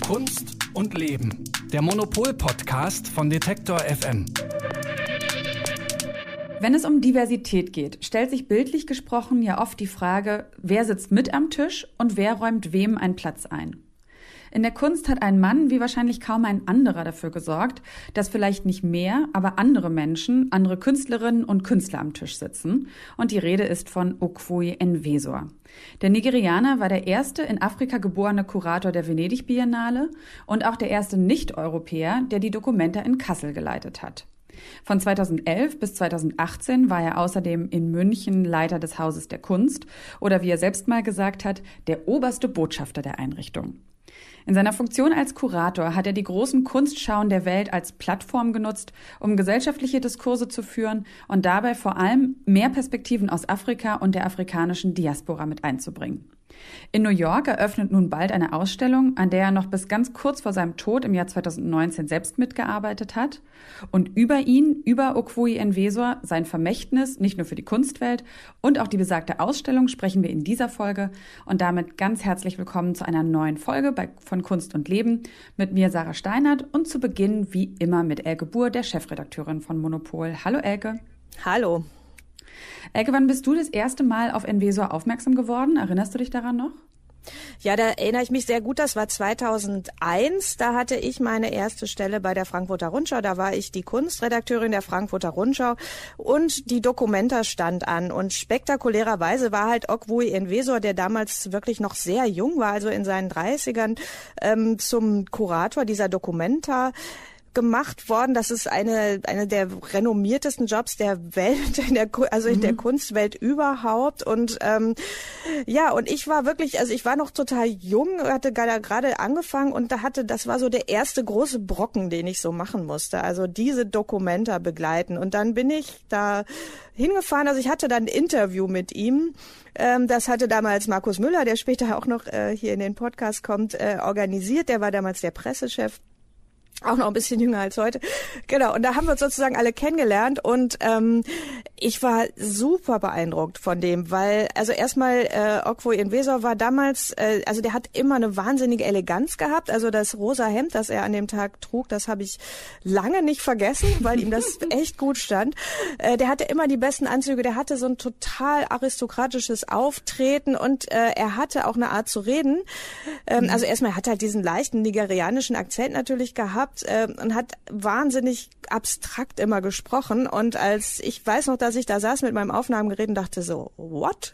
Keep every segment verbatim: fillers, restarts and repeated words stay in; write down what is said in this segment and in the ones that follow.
Kunst und Leben. Der Monopol-Podcast von Detektor F M. Wenn es um Diversität geht, stellt sich bildlich gesprochen ja oft die Frage, wer sitzt mit am Tisch und wer räumt wem einen Platz ein. In der Kunst hat ein Mann wie wahrscheinlich kaum ein anderer dafür gesorgt, dass vielleicht nicht mehr, aber andere Menschen, andere Künstlerinnen und Künstler am Tisch sitzen. Und die Rede ist von Okwui Enwezor. Der Nigerianer war der erste in Afrika geborene Kurator der Venedig-Biennale und auch der erste Nicht-Europäer, der die Documenta in Kassel geleitet hat. Von zweitausendelf bis zweitausendachtzehn war er außerdem in München Leiter des Hauses der Kunst oder wie er selbst mal gesagt hat, der oberste Botschafter der Einrichtung. In seiner Funktion als Kurator hat er die großen Kunstschauen der Welt als Plattform genutzt, um gesellschaftliche Diskurse zu führen und dabei vor allem mehr Perspektiven aus Afrika und der afrikanischen Diaspora mit einzubringen. In New York eröffnet nun bald eine Ausstellung, an der er noch bis ganz kurz vor seinem Tod im Jahr zweitausendneunzehn selbst mitgearbeitet hat. Und über ihn, über Okwui Enwezor, sein Vermächtnis, nicht nur für die Kunstwelt und auch die besagte Ausstellung, sprechen wir in dieser Folge. Und damit ganz herzlich willkommen zu einer neuen Folge bei, von Kunst und Leben mit mir, Sarah Steinert, und zu Beginn wie immer mit Elke Buhr, der Chefredakteurin von Monopol. Hallo Elke. Hallo. Elke, wann bist du das erste Mal auf Enwezor aufmerksam geworden? Erinnerst du dich daran noch? Ja, da erinnere ich mich sehr gut. Das war zweitausendeins. Da hatte ich meine erste Stelle bei der Frankfurter Rundschau. Da war ich die Kunstredakteurin der Frankfurter Rundschau und die Documenta stand an. Und spektakulärerweise war halt Okwui Enwezor, der damals wirklich noch sehr jung war, also in seinen dreißigern, ähm, zum Kurator dieser Documenta gemacht worden. Das ist eine eine der renommiertesten Jobs der Welt, in der, also in mhm. der Kunstwelt überhaupt. Und ähm, ja, und ich war wirklich, also ich war noch total jung, hatte gerade angefangen und da hatte, das war so der erste große Brocken, den ich so machen musste. Also diese Documenta begleiten. Und dann bin ich da hingefahren. Also ich hatte dann ein Interview mit ihm. Ähm, das hatte damals Markus Müller, der später auch noch äh, hier in den Podcast kommt, äh, organisiert. Der war damals der Pressechef. Auch noch ein bisschen jünger als heute. Genau, und da haben wir uns sozusagen alle kennengelernt und ähm, ich war super beeindruckt von dem, weil, also erstmal, äh, Okwui Enwezor war damals, äh, also der hat immer eine wahnsinnige Eleganz gehabt, also das rosa Hemd, das er an dem Tag trug, das habe ich lange nicht vergessen, weil ihm das echt gut stand. Äh, der hatte immer die besten Anzüge, der hatte so ein total aristokratisches Auftreten und äh, er hatte auch eine Art zu reden. Ähm, also erstmal, er hat halt diesen leichten nigerianischen Akzent natürlich gehabt, und hat wahnsinnig abstrakt immer gesprochen. Und als ich weiß noch, dass ich da saß mit meinem Aufnahmegerät und dachte so, what?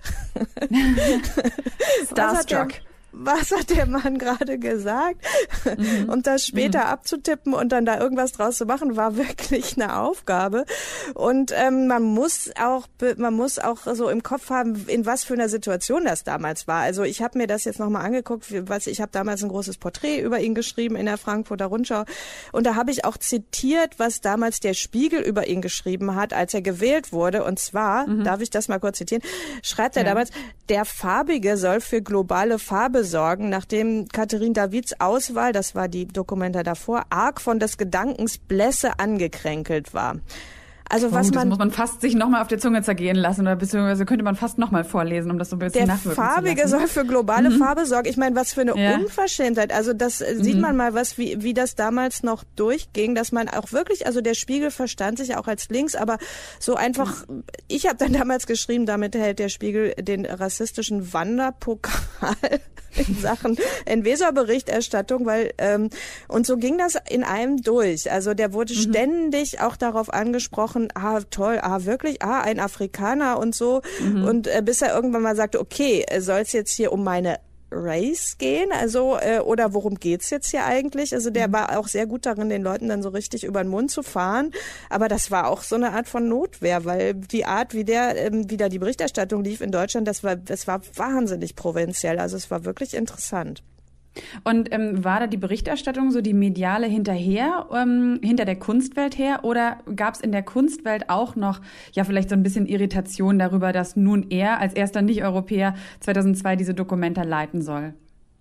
Starstruck. Was hat der Mann gerade gesagt? Mhm. Und das später mhm. abzutippen und dann da irgendwas draus zu machen, war wirklich eine Aufgabe. Und ähm, man muss auch, man muss auch so im Kopf haben, in was für einer Situation das damals war. Also ich habe mir das jetzt nochmal angeguckt, was ich habe damals ein großes Porträt über ihn geschrieben in der Frankfurter Rundschau. Und da habe ich auch zitiert, was damals der Spiegel über ihn geschrieben hat, als er gewählt wurde. Und zwar, mhm. darf ich das mal kurz zitieren, schreibt er ja. damals, der Farbige soll für globale Farbe sorgen, nachdem Catherine Davids Auswahl, das war die Documenta davor, arg von des Gedankens Blässe angekränkelt war. Also was oh, das man muss man fast sich nochmal auf der Zunge zergehen lassen oder beziehungsweise könnte man fast nochmal vorlesen, um das so ein bisschen nachwirken zu lassen. Der Farbige soll für globale mhm. Farbe sorgen. Ich meine, was für eine ja. Unverschämtheit. Also das mhm. sieht man mal, was wie wie das damals noch durchging, dass man auch wirklich, also der Spiegel verstand sich auch als links, aber so einfach, mhm. ich habe dann damals geschrieben, damit hält der Spiegel den rassistischen Wanderpokal in Sachen Enwezor-Berichterstattung, weil ähm, und so ging das in einem durch. Also der wurde mhm. ständig auch darauf angesprochen, ah toll, ah wirklich, ah ein Afrikaner und so mhm. und äh, bis er irgendwann mal sagte, okay, soll es jetzt hier um meine Race gehen, also äh, oder worum geht's jetzt hier eigentlich? Also der mhm. war auch sehr gut darin, den Leuten dann so richtig über den Mund zu fahren, aber das war auch so eine Art von Notwehr, weil die Art, wie der ähm, wie da die Berichterstattung lief in Deutschland, das war das war wahnsinnig provinziell, also es war wirklich interessant. Und ähm, war da die Berichterstattung so die mediale hinterher, ähm, hinter der Kunstwelt her? Oder gab es in der Kunstwelt auch noch ja vielleicht so ein bisschen Irritation darüber, dass nun er als erster Nicht-Europäer zweitausendzwei diese Documenta leiten soll?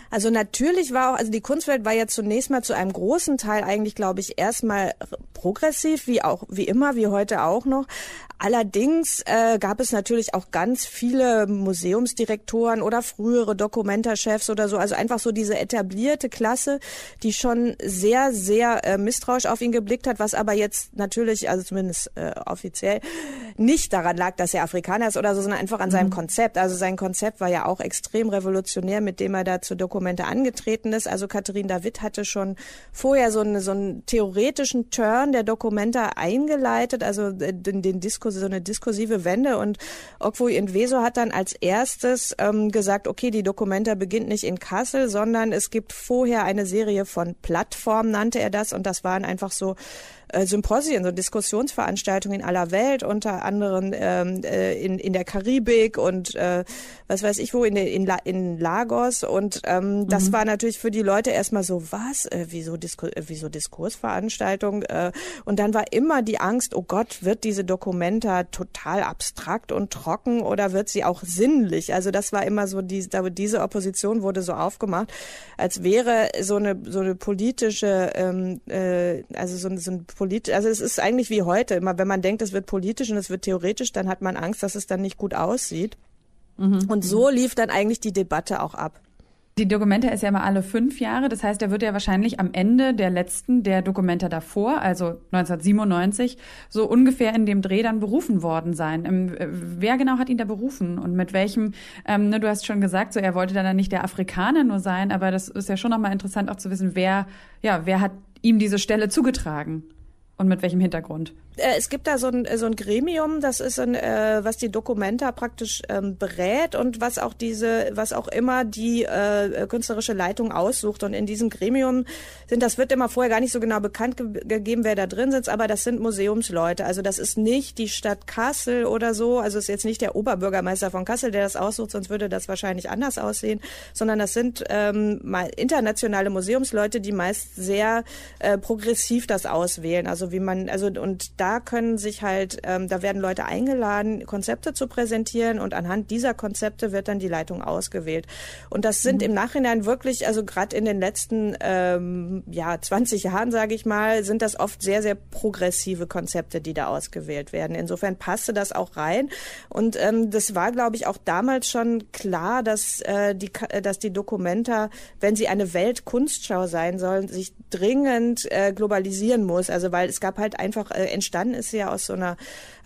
Also natürlich war auch, also die Kunstwelt war ja zunächst mal zu einem großen Teil eigentlich, glaube ich, erstmal progressiv, wie auch, wie immer, wie heute auch noch. Allerdings äh, gab es natürlich auch ganz viele Museumsdirektoren oder frühere Documenta-Chefs oder so, also einfach so diese etablierte Klasse, die schon sehr, sehr äh, misstrauisch auf ihn geblickt hat, was aber jetzt natürlich, also zumindest äh, offiziell, nicht daran lag, dass er Afrikaner ist oder so, sondern einfach an mhm. seinem Konzept. Also sein Konzept war ja auch extrem revolutionär, mit dem er da zur Documenta angetreten ist. Also Catherine David hatte schon vorher so, eine, so einen theoretischen Turn der Documenta eingeleitet, also den, den Diskurs, so eine diskursive Wende, und Okwui Ndweso hat dann als erstes ähm, gesagt, okay, die Documenta beginnt nicht in Kassel, sondern es gibt vorher eine Serie von Plattformen, nannte er das, und das waren einfach so äh, Symposien, so Diskussionsveranstaltungen in aller Welt, unter anderem ähm, äh, in, in der Karibik und äh, was weiß ich wo, in, in, La- in Lagos, und ähm, das mhm. war natürlich für die Leute erstmal so, was, äh, wieso, Disku- äh, wieso Diskursveranstaltung, äh, und dann war immer die Angst, oh Gott, wird diese Documenta total abstrakt und trocken oder wird sie auch sinnlich? Also das war immer so, die, diese Opposition wurde so aufgemacht, als wäre so eine so eine politische, ähm, äh, also so, so ein polit, also es ist eigentlich wie heute, immer wenn man denkt, es wird politisch und es wird theoretisch, dann hat man Angst, dass es dann nicht gut aussieht. Mhm. Und so lief dann eigentlich die Debatte auch ab. Die Documenta ist ja immer alle fünf Jahre. Das heißt, er wird ja wahrscheinlich am Ende der letzten, der Documenta davor, also neunzehnhundertsiebenundneunzig, so ungefähr in dem Dreh dann berufen worden sein. Ähm, wer genau hat ihn da berufen und mit welchem, ähm, ne, du hast schon gesagt, so er wollte dann nicht der Afrikaner nur sein, aber das ist ja schon nochmal interessant auch zu wissen, wer, ja, wer hat ihm diese Stelle zugetragen und mit welchem Hintergrund? Es gibt da so ein, so ein Gremium, das ist ein, äh, was die Documenta praktisch ähm, berät und was auch diese, was auch immer die äh, künstlerische Leitung aussucht. Und in diesem Gremium sind, das wird immer vorher gar nicht so genau bekannt ge- gegeben, wer da drin sitzt, aber das sind Museumsleute. Also das ist nicht die Stadt Kassel oder so, also ist jetzt nicht der Oberbürgermeister von Kassel, der das aussucht, sonst würde das wahrscheinlich anders aussehen, sondern das sind ähm, mal internationale Museumsleute, die meist sehr äh, progressiv das auswählen. Also wie man, also und da Da können sich halt, ähm, da werden Leute eingeladen, Konzepte zu präsentieren, und anhand dieser Konzepte wird dann die Leitung ausgewählt. Und das sind mhm. im Nachhinein wirklich, also gerade in den letzten ähm, ja zwanzig Jahren, sage ich mal, sind das oft sehr, sehr progressive Konzepte, die da ausgewählt werden. Insofern passte das auch rein. Und ähm, das war, glaube ich, auch damals schon klar, dass, äh, die, dass die Documenta, wenn sie eine Weltkunstschau sein soll, sich dringend äh, globalisieren muss. Also weil es gab halt einfach äh, entstanden ist sie ja aus so einer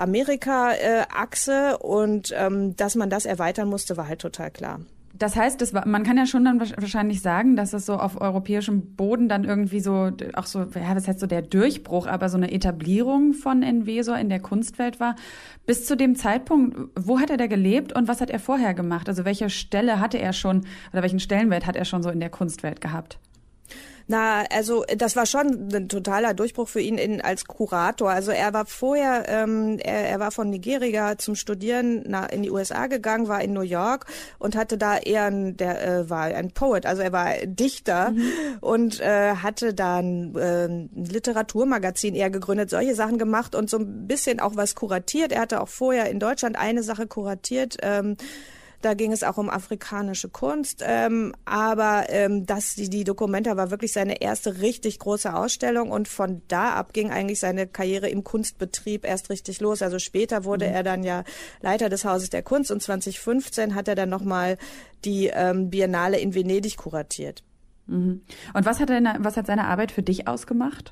Amerika-Achse, und ähm, dass man das erweitern musste, war halt total klar. Das heißt, das war, man kann ja schon dann wahrscheinlich sagen, dass es so auf europäischem Boden dann irgendwie so, auch so, ja, was heißt so der Durchbruch, aber so eine Etablierung von Ndweso in der Kunstwelt war. Bis zu dem Zeitpunkt, wo hat er da gelebt und was hat er vorher gemacht? Also welche Stelle hatte er schon, oder welchen Stellenwert hat er schon so in der Kunstwelt gehabt? Na, also das war schon ein totaler Durchbruch für ihn in, als Kurator. Also er war vorher, ähm, er, er war von Nigeria zum Studieren nach, in die U S A gegangen, war in New York und hatte da eher ein, der äh, war ein Poet, also er war Dichter mhm. und äh, hatte da ein, äh, ein Literaturmagazin eher gegründet, solche Sachen gemacht und so ein bisschen auch was kuratiert. Er hatte auch vorher in Deutschland eine Sache kuratiert. Ähm, Da ging es auch um afrikanische Kunst, ähm, aber ähm, das, die, die Documenta war wirklich seine erste richtig große Ausstellung, und von da ab ging eigentlich seine Karriere im Kunstbetrieb erst richtig los. Also später wurde mhm. er dann ja Leiter des Hauses der Kunst, und zwanzig fünfzehn hat er dann nochmal die ähm, Biennale in Venedig kuratiert. Mhm. Und was hat, deine, was hat seine Arbeit für dich ausgemacht?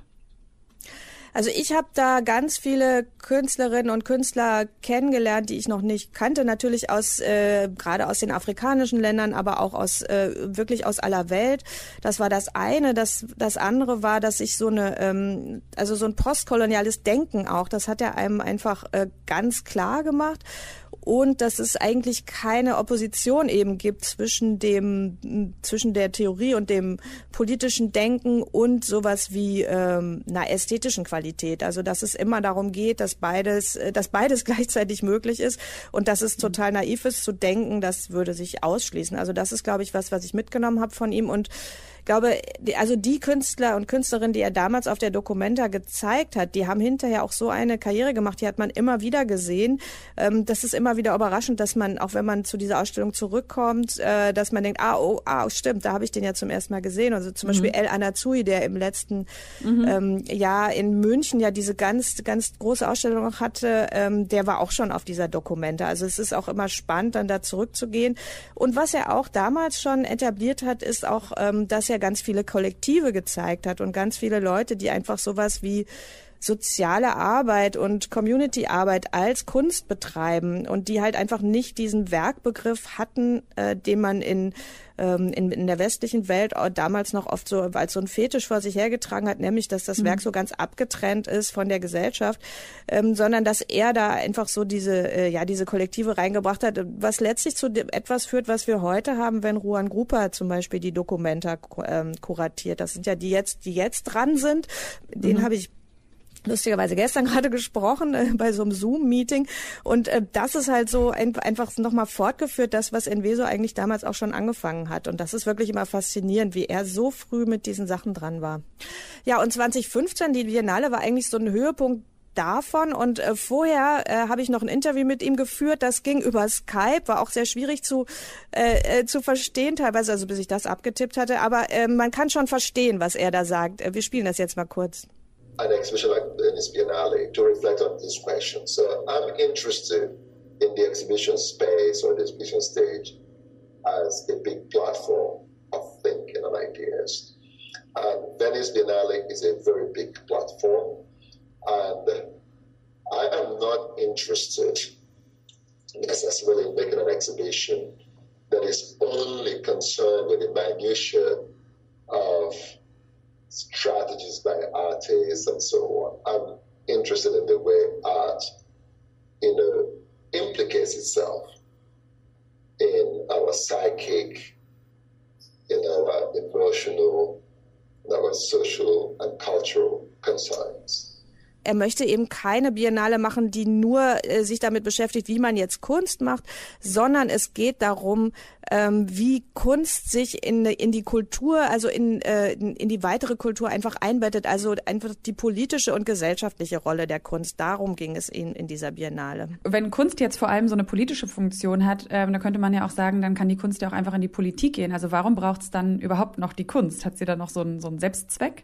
Also ich habe da ganz viele Künstlerinnen und Künstler kennengelernt, die ich noch nicht kannte, natürlich aus äh, gerade aus den afrikanischen Ländern, aber auch aus äh, wirklich aus aller Welt. Das war das eine. Das das andere war, dass ich so eine ähm, also so ein postkoloniales Denken auch, das hat er einem einfach äh, ganz klar gemacht. Und dass es eigentlich keine Opposition eben gibt zwischen dem, zwischen der Theorie und dem politischen Denken und sowas wie ähm, einer ästhetischen Qualität. Also dass es immer darum geht, dass beides, dass beides gleichzeitig möglich ist, und dass es total naiv ist zu denken, das würde sich ausschließen. Also das ist, glaube ich, was, was ich mitgenommen habe von ihm. Und ich glaube, also die Künstler und Künstlerinnen, die er damals auf der Documenta gezeigt hat, die haben hinterher auch so eine Karriere gemacht, die hat man immer wieder gesehen. Das ist immer immer wieder überraschend, dass man, auch wenn man zu dieser Ausstellung zurückkommt, äh, dass man denkt, ah, oh, ah, stimmt, da habe ich den ja zum ersten Mal gesehen. Also zum mhm. Beispiel El Anatsui, der im letzten mhm. ähm, Jahr in München ja diese ganz, ganz große Ausstellung noch hatte, ähm, der war auch schon auf dieser Documenta. Also es ist auch immer spannend, dann da zurückzugehen. Und was er auch damals schon etabliert hat, ist auch, ähm, dass er ganz viele Kollektive gezeigt hat und ganz viele Leute, die einfach sowas wie soziale Arbeit und Community-Arbeit als Kunst betreiben und die halt einfach nicht diesen Werkbegriff hatten, äh, den man in, ähm, in in der westlichen Welt damals noch oft so als so ein Fetisch vor sich hergetragen hat, nämlich dass das mhm. Werk so ganz abgetrennt ist von der Gesellschaft, ähm, sondern dass er da einfach so diese äh, ja diese Kollektive reingebracht hat, was letztlich zu etwas führt, was wir heute haben, wenn Ruan Grupa zum Beispiel die Documenta ähm, kuratiert. Das sind ja die jetzt, die jetzt dran sind. Den mhm. habe ich lustigerweise gestern gerade gesprochen äh, bei so einem Zoom-Meeting und äh, das ist halt so ein, einfach nochmal fortgeführt, das, was Enveso eigentlich damals auch schon angefangen hat und das ist wirklich immer faszinierend, wie er so früh mit diesen Sachen dran war. Ja, und zwanzig fünfzehn, die Biennale war eigentlich so ein Höhepunkt davon und äh, vorher äh, habe ich noch ein Interview mit ihm geführt, das ging über Skype, war auch sehr schwierig zu äh, äh, zu verstehen teilweise, also bis ich das abgetippt hatte, aber äh, man kann schon verstehen, was er da sagt. Äh, wir spielen das jetzt mal kurz. An exhibition like this Biennale to reflect on this question. So I'm interested in the exhibition space or the exhibition stage as a big platform of thinking and ideas. And Venice Biennale is a very big platform. And I am not interested necessarily in making an exhibition that is only concerned with the minutiae of strategies by artists and so on. I'm interested in the way art, you know, implicates itself in our psychic, in our emotional, in our social and cultural concerns. Er möchte eben keine Biennale machen, die nur äh, sich damit beschäftigt, wie man jetzt Kunst macht, sondern es geht darum, ähm, wie Kunst sich in, in die Kultur, also in, äh, in die weitere Kultur einfach einbettet, also einfach die politische und gesellschaftliche Rolle der Kunst. Darum ging es ihnen in dieser Biennale. Wenn Kunst jetzt vor allem so eine politische Funktion hat, äh, dann könnte man ja auch sagen, dann kann die Kunst ja auch einfach in die Politik gehen. Also warum braucht es dann überhaupt noch die Kunst? Hat sie da noch so einen, so einen Selbstzweck?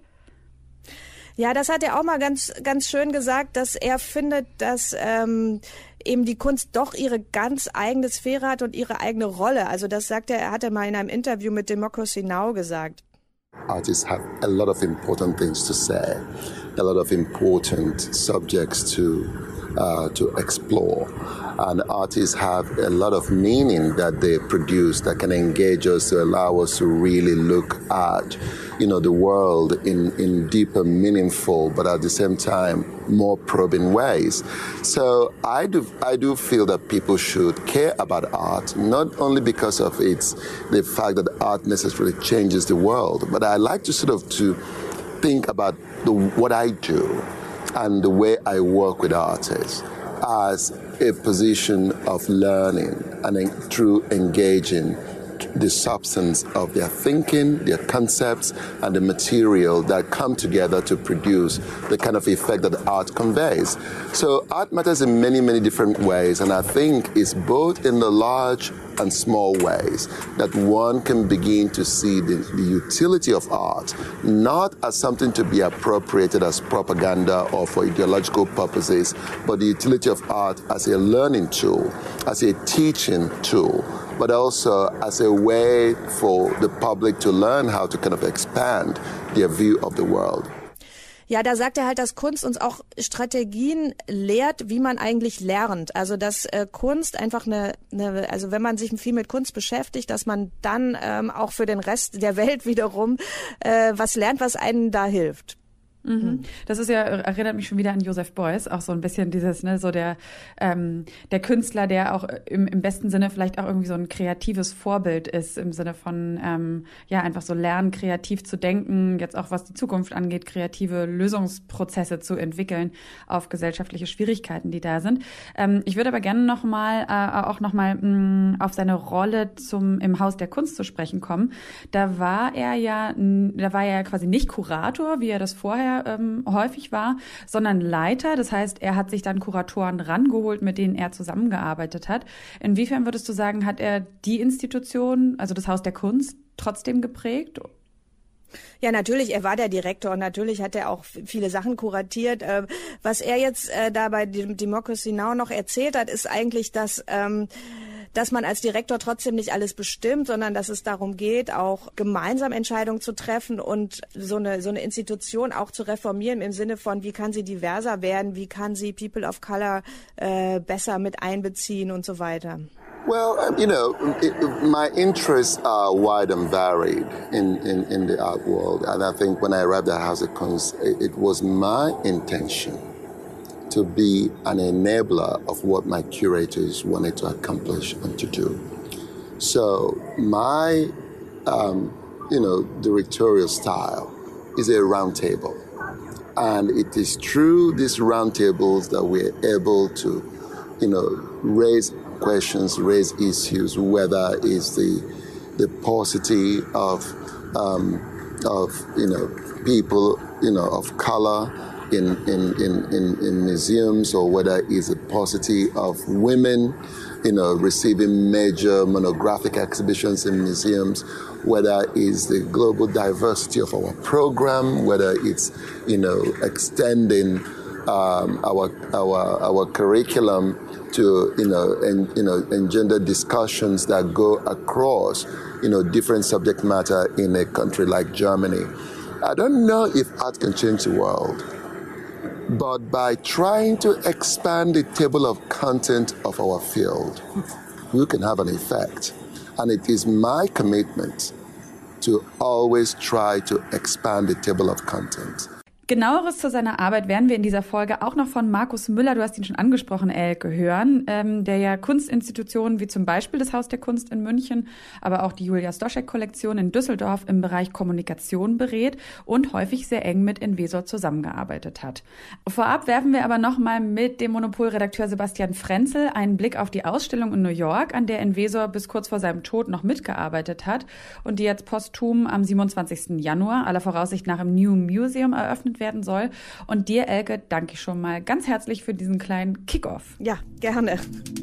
Ja, das hat er auch mal ganz ganz schön gesagt, dass er findet, dass ähm, eben die Kunst doch ihre ganz eigene Sphäre hat und ihre eigene Rolle. Also das sagt er, er hat er mal in einem Interview mit Democracy Now! Gesagt. Artists have a lot of important things to say, a lot of important subjects to uh, to explore. And artists have a lot of meaning that they produce that can engage us to allow us to really look at, you know, the world in, in deeper, meaningful, but at the same time, more probing ways. So I do, I do feel that people should care about art, not only because of its, the fact that art necessarily changes the world, but I like to sort of to think about the, what I do and the way I work with artists as a position of learning and through engaging the substance of their thinking, their concepts, and the material that come together to produce the kind of effect that art conveys. So art matters in many, many different ways, and I think it's both in the large and small ways that one can begin to see the, the utility of art, not as something to be appropriated as propaganda or for ideological purposes, but the utility of art as a learning tool, as a teaching tool, but also as a way for the public to learn how to kind of expand their view of the world. Ja, da sagt er halt, dass Kunst uns auch Strategien lehrt, wie man eigentlich lernt. Also dass äh, Kunst einfach eine, eine, also wenn man sich viel mit Kunst beschäftigt, dass man dann ähm, auch für den Rest der Welt wiederum äh, was lernt, was einem da hilft. Mhm. Das ist ja, erinnert mich schon wieder an Joseph Beuys, auch so ein bisschen dieses, ne, so der ähm, der Künstler, der auch im, im besten Sinne vielleicht auch irgendwie so ein kreatives Vorbild ist, im Sinne von, ähm, ja, einfach so lernen, kreativ zu denken, jetzt auch was die Zukunft angeht, kreative Lösungsprozesse zu entwickeln auf gesellschaftliche Schwierigkeiten, die da sind. Ähm, ich würde aber gerne nochmal, äh, auch nochmal auf seine Rolle zum im Haus der Kunst zu sprechen kommen. Da war er ja, da war er ja quasi nicht Kurator, wie er das vorher bisher ähm, häufig war, sondern Leiter. Das heißt, er hat sich dann Kuratoren rangeholt, mit denen er zusammengearbeitet hat. Inwiefern würdest du sagen, hat er die Institution, also das Haus der Kunst, trotzdem geprägt? Ja, natürlich, er war der Direktor und natürlich hat er auch viele Sachen kuratiert. Was er jetzt da bei Democracy Now! Noch erzählt hat, ist eigentlich, dass ähm, dass man als Direktor trotzdem nicht alles bestimmt, sondern dass es darum geht, auch gemeinsam Entscheidungen zu treffen und so eine so eine Institution auch zu reformieren im Sinne von, wie kann sie diverser werden, wie kann sie People of Color äh, besser mit einbeziehen und so weiter. Well, you know, it, my interests are wide and varied in, in, in the art world. And I think when I arrived at House of Kunst, it, it was my intention to be an enabler of what my curators wanted to accomplish and to do. So my, um, you know, directorial style is a round table. And it is through these round tables that we're able to, you know, raise questions, raise issues, whether it's the the paucity of um, of you know people you know of color in in, in, in in museums, or whether it's the paucity of women, you know, receiving major monographic exhibitions in museums, whether it's the global diversity of our program, whether it's you know extending um, our our our curriculum to you know and you know engender discussions that go across you know different subject matter in a country like Germany. I don't know if art can change the world, but by trying to expand the table of content of our field, we can have an effect. And it is my commitment to always try to expand the table of content. Genaueres zu seiner Arbeit werden wir in dieser Folge auch noch von Markus Müller, du hast ihn schon angesprochen, Elke, hören, ähm, der ja Kunstinstitutionen wie zum Beispiel das Haus der Kunst in München, aber auch die Julia Stoschek-Kollektion in Düsseldorf im Bereich Kommunikation berät und häufig sehr eng mit Envesor zusammengearbeitet hat. Vorab werfen wir aber nochmal mit dem Monopol-Redakteur Sebastian Frenzel einen Blick auf die Ausstellung in New York, an der Envesor bis kurz vor seinem Tod noch mitgearbeitet hat und die jetzt posthum am siebenundzwanzigsten Januar aller Voraussicht nach im New Museum eröffnet werden soll. Und dir, Elke, danke ich schon mal ganz herzlich für diesen kleinen Kick-Off. Ja, gerne.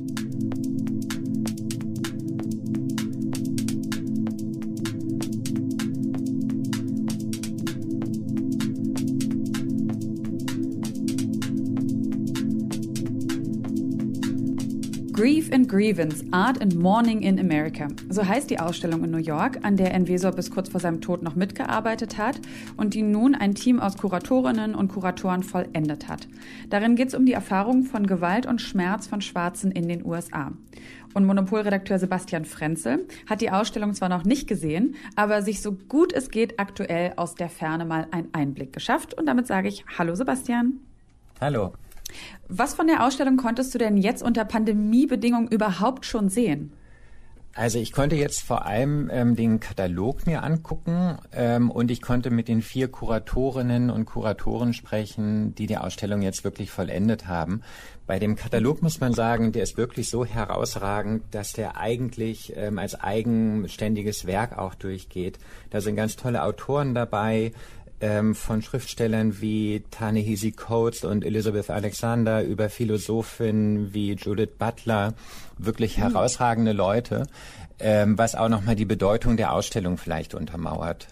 Grief and Grievance, Art and Mourning in America. So heißt die Ausstellung in New York, an der Envesor bis kurz vor seinem Tod noch mitgearbeitet hat und die nun ein Team aus Kuratorinnen und Kuratoren vollendet hat. Darin geht es um die Erfahrung von Gewalt und Schmerz von Schwarzen in den U S A. Und Monopol-Redakteur Sebastian Frenzel hat die Ausstellung zwar noch nicht gesehen, aber sich so gut es geht aktuell aus der Ferne mal einen Einblick geschafft. Und damit sage ich Hallo Sebastian. Hallo. Was von der Ausstellung konntest du denn jetzt unter Pandemiebedingungen überhaupt schon sehen? Also ich konnte jetzt vor allem ähm, den Katalog mir angucken ähm, und ich konnte mit den vier Kuratorinnen und Kuratoren sprechen, die die Ausstellung jetzt wirklich vollendet haben. Bei dem Katalog muss man sagen, der ist wirklich so herausragend, dass der eigentlich ähm, als eigenständiges Werk auch durchgeht. Da sind ganz tolle Autoren dabei, Ähm, von Schriftstellern wie Ta-Nehisi Coates und Elizabeth Alexander über Philosophinnen wie Judith Butler, wirklich mhm. herausragende Leute, ähm, was auch nochmal die Bedeutung der Ausstellung vielleicht untermauert.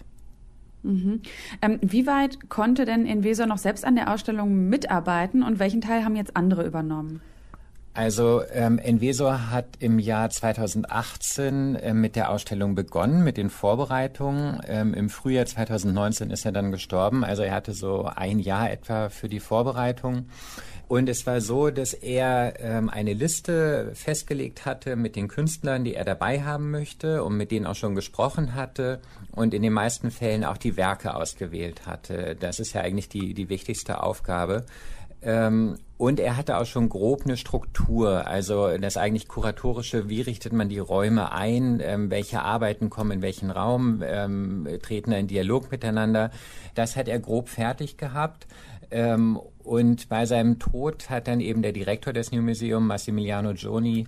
Mhm. Ähm, wie weit konnte denn Envesor noch selbst an der Ausstellung mitarbeiten und welchen Teil haben jetzt andere übernommen? Also ähm, Envesor hat im Jahr zweitausendachtzehn äh, mit der Ausstellung begonnen, mit den Vorbereitungen. Ähm, Im Frühjahr zweitausendneunzehn ist er dann gestorben. Also er hatte so ein Jahr etwa für die Vorbereitung. Und es war so, dass er ähm, eine Liste festgelegt hatte mit den Künstlern, die er dabei haben möchte und mit denen auch schon gesprochen hatte und in den meisten Fällen auch die Werke ausgewählt hatte. Das ist ja eigentlich die, die wichtigste Aufgabe. Ähm, und er hatte auch schon grob eine Struktur, also das eigentlich Kuratorische, wie richtet man die Räume ein, ähm, welche Arbeiten kommen in welchen Raum, ähm, treten in Dialog miteinander. Das hat er grob fertig gehabt. Ähm, und bei seinem Tod hat dann eben der Direktor des New Museum, Massimiliano Gioni,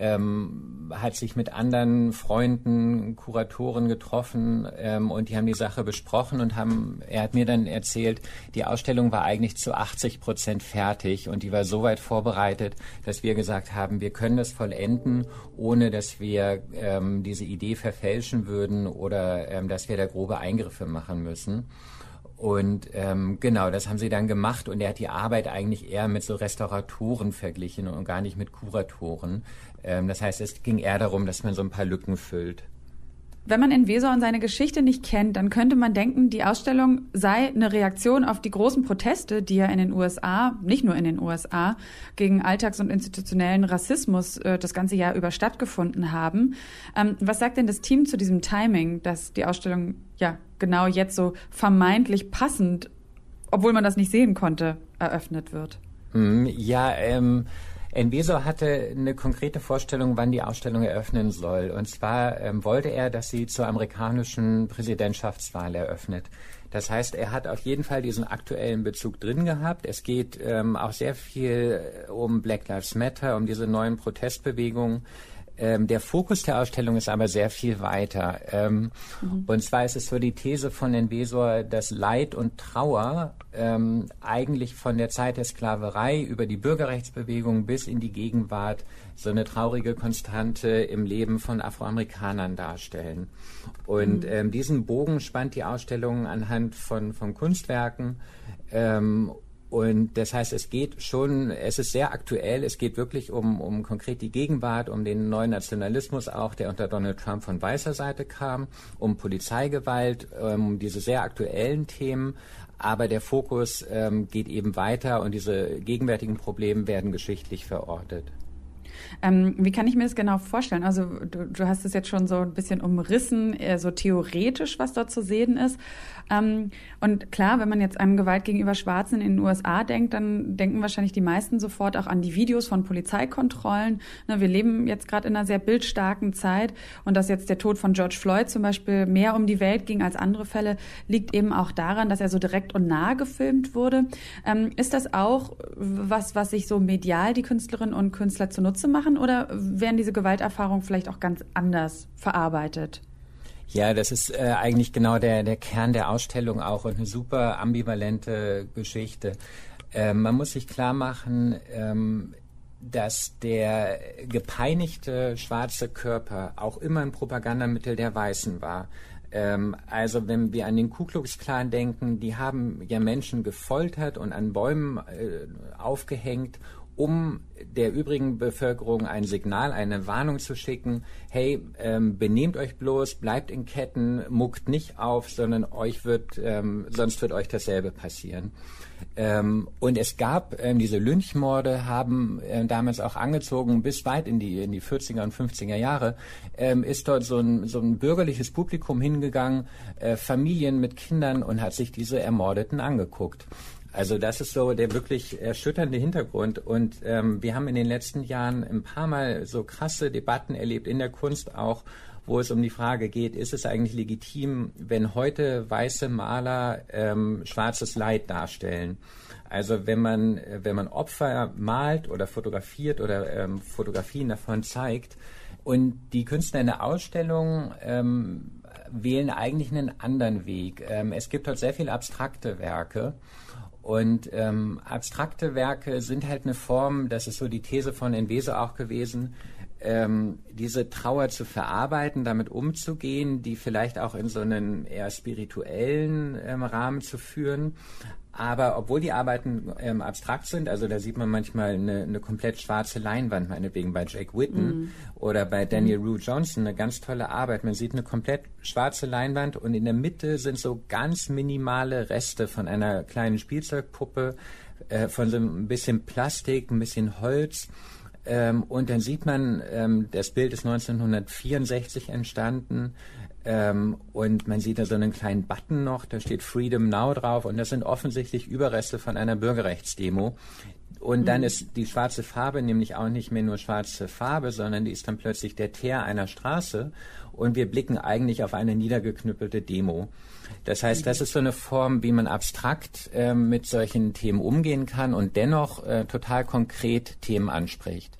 ähm, hat sich mit anderen Freunden, Kuratoren getroffen ähm, und die haben die Sache besprochen und haben, er hat mir dann erzählt, die Ausstellung war eigentlich zu achtzig Prozent fertig und die war so weit vorbereitet, dass wir gesagt haben, wir können das vollenden, ohne dass wir ähm, diese Idee verfälschen würden oder ähm, dass wir da grobe Eingriffe machen müssen. Und ähm, genau, das haben sie dann gemacht und er hat die Arbeit eigentlich eher mit so Restauratoren verglichen und gar nicht mit Kuratoren. Ähm, das heißt, es ging eher darum, dass man so ein paar Lücken füllt. Wenn man Envesor und seine Geschichte nicht kennt, dann könnte man denken, die Ausstellung sei eine Reaktion auf die großen Proteste, die ja in den U S A, nicht nur in den U S A, gegen alltags- und institutionellen Rassismus äh, das ganze Jahr über stattgefunden haben. Ähm, was sagt denn das Team zu diesem Timing, dass die Ausstellung ja genau jetzt so vermeintlich passend, obwohl man das nicht sehen konnte, eröffnet wird? Ja, ähm... Envesor hatte eine konkrete Vorstellung, wann die Ausstellung eröffnen soll. Und zwar ähm, wollte er, dass sie zur amerikanischen Präsidentschaftswahl eröffnet. Das heißt, er hat auf jeden Fall diesen aktuellen Bezug drin gehabt. Es geht ähm, auch sehr viel um Black Lives Matter, um diese neuen Protestbewegungen. Ähm, der Fokus der Ausstellung ist aber sehr viel weiter. Ähm, mhm. Und zwar ist es so die These von Envesor, dass Leid und Trauer ähm, eigentlich von der Zeit der Sklaverei über die Bürgerrechtsbewegung bis in die Gegenwart so eine traurige Konstante im Leben von Afroamerikanern darstellen. Und mhm. ähm, diesen Bogen spannt die Ausstellung anhand von, von Kunstwerken. Ähm, Und das heißt, es geht schon, es ist sehr aktuell, es geht wirklich um, um konkret die Gegenwart, um den neuen Nationalismus auch, der unter Donald Trump von weißer Seite kam, um Polizeigewalt, um diese sehr aktuellen Themen. Aber der Fokus ähm, geht eben weiter und diese gegenwärtigen Probleme werden geschichtlich verortet. Ähm, wie kann ich mir das genau vorstellen? Also du, du hast es jetzt schon so ein bisschen umrissen, eher so theoretisch, was dort zu sehen ist. Ähm, und klar, wenn man jetzt an Gewalt gegenüber Schwarzen in den U S A denkt, dann denken wahrscheinlich die meisten sofort auch an die Videos von Polizeikontrollen. Ne, wir leben jetzt gerade in einer sehr bildstarken Zeit und dass jetzt der Tod von George Floyd zum Beispiel mehr um die Welt ging als andere Fälle, liegt eben auch daran, dass er so direkt und nah gefilmt wurde. Ähm, ist das auch was, was sich so medial die Künstlerinnen und Künstler zunutze machen oder werden diese Gewalterfahrungen vielleicht auch ganz anders verarbeitet? Ja, das ist äh, eigentlich genau der, der Kern der Ausstellung auch und eine super ambivalente Geschichte. Äh, man muss sich klar machen, ähm, dass der gepeinigte schwarze Körper auch immer ein Propagandamittel der Weißen war. Ähm, also wenn wir an den Ku Klux Klan denken, die haben ja Menschen gefoltert und an Bäumen äh, aufgehängt, um der übrigen Bevölkerung ein Signal, eine Warnung zu schicken, hey, ähm, benehmt euch bloß, bleibt in Ketten, muckt nicht auf, sondern euch wird, ähm, sonst wird euch dasselbe passieren. Ähm, und es gab ähm, diese Lynchmorde, haben äh, damals auch angezogen, bis weit in die, in die vierziger und fünfziger Jahre, ähm, ist dort so ein, so ein bürgerliches Publikum hingegangen, äh, Familien mit Kindern und hat sich diese Ermordeten angeguckt. Also das ist so der wirklich erschütternde Hintergrund und ähm, wir haben in den letzten Jahren ein paar Mal so krasse Debatten erlebt in der Kunst auch, wo es um die Frage geht, ist es eigentlich legitim, wenn heute weiße Maler ähm, schwarzes Leid darstellen? Also wenn man wenn man Opfer malt oder fotografiert oder ähm, Fotografien davon zeigt und die Künstler in der Ausstellung ähm, wählen eigentlich einen anderen Weg. Ähm, es gibt dort sehr viele abstrakte Werke. Und ähm, abstrakte Werke sind halt eine Form, das ist so die These von Envesor auch gewesen, ähm, diese Trauer zu verarbeiten, damit umzugehen, die vielleicht auch in so einen eher spirituellen ähm, Rahmen zu führen. Aber obwohl die Arbeiten ähm, abstrakt sind, also da sieht man manchmal eine, eine komplett schwarze Leinwand, meinetwegen bei Jake Whitten mm. oder bei Daniel mm. Rue Johnson, eine ganz tolle Arbeit. Man sieht eine komplett schwarze Leinwand und in der Mitte sind so ganz minimale Reste von einer kleinen Spielzeugpuppe, äh, von so ein bisschen Plastik, ein bisschen Holz. Ähm, und dann sieht man, ähm, das Bild ist neunzehnhundertvierundsechzig entstanden. Ähm, und man sieht da so einen kleinen Button noch, da steht Freedom Now drauf und das sind offensichtlich Überreste von einer Bürgerrechtsdemo, Und dann ist die schwarze Farbe nämlich auch nicht mehr nur schwarze Farbe, sondern die ist dann plötzlich der Teer einer Straße und wir blicken eigentlich auf eine niedergeknüppelte Demo. Das heißt, das ist so eine Form, wie man abstrakt äh, mit solchen Themen umgehen kann und dennoch äh, total konkret Themen anspricht.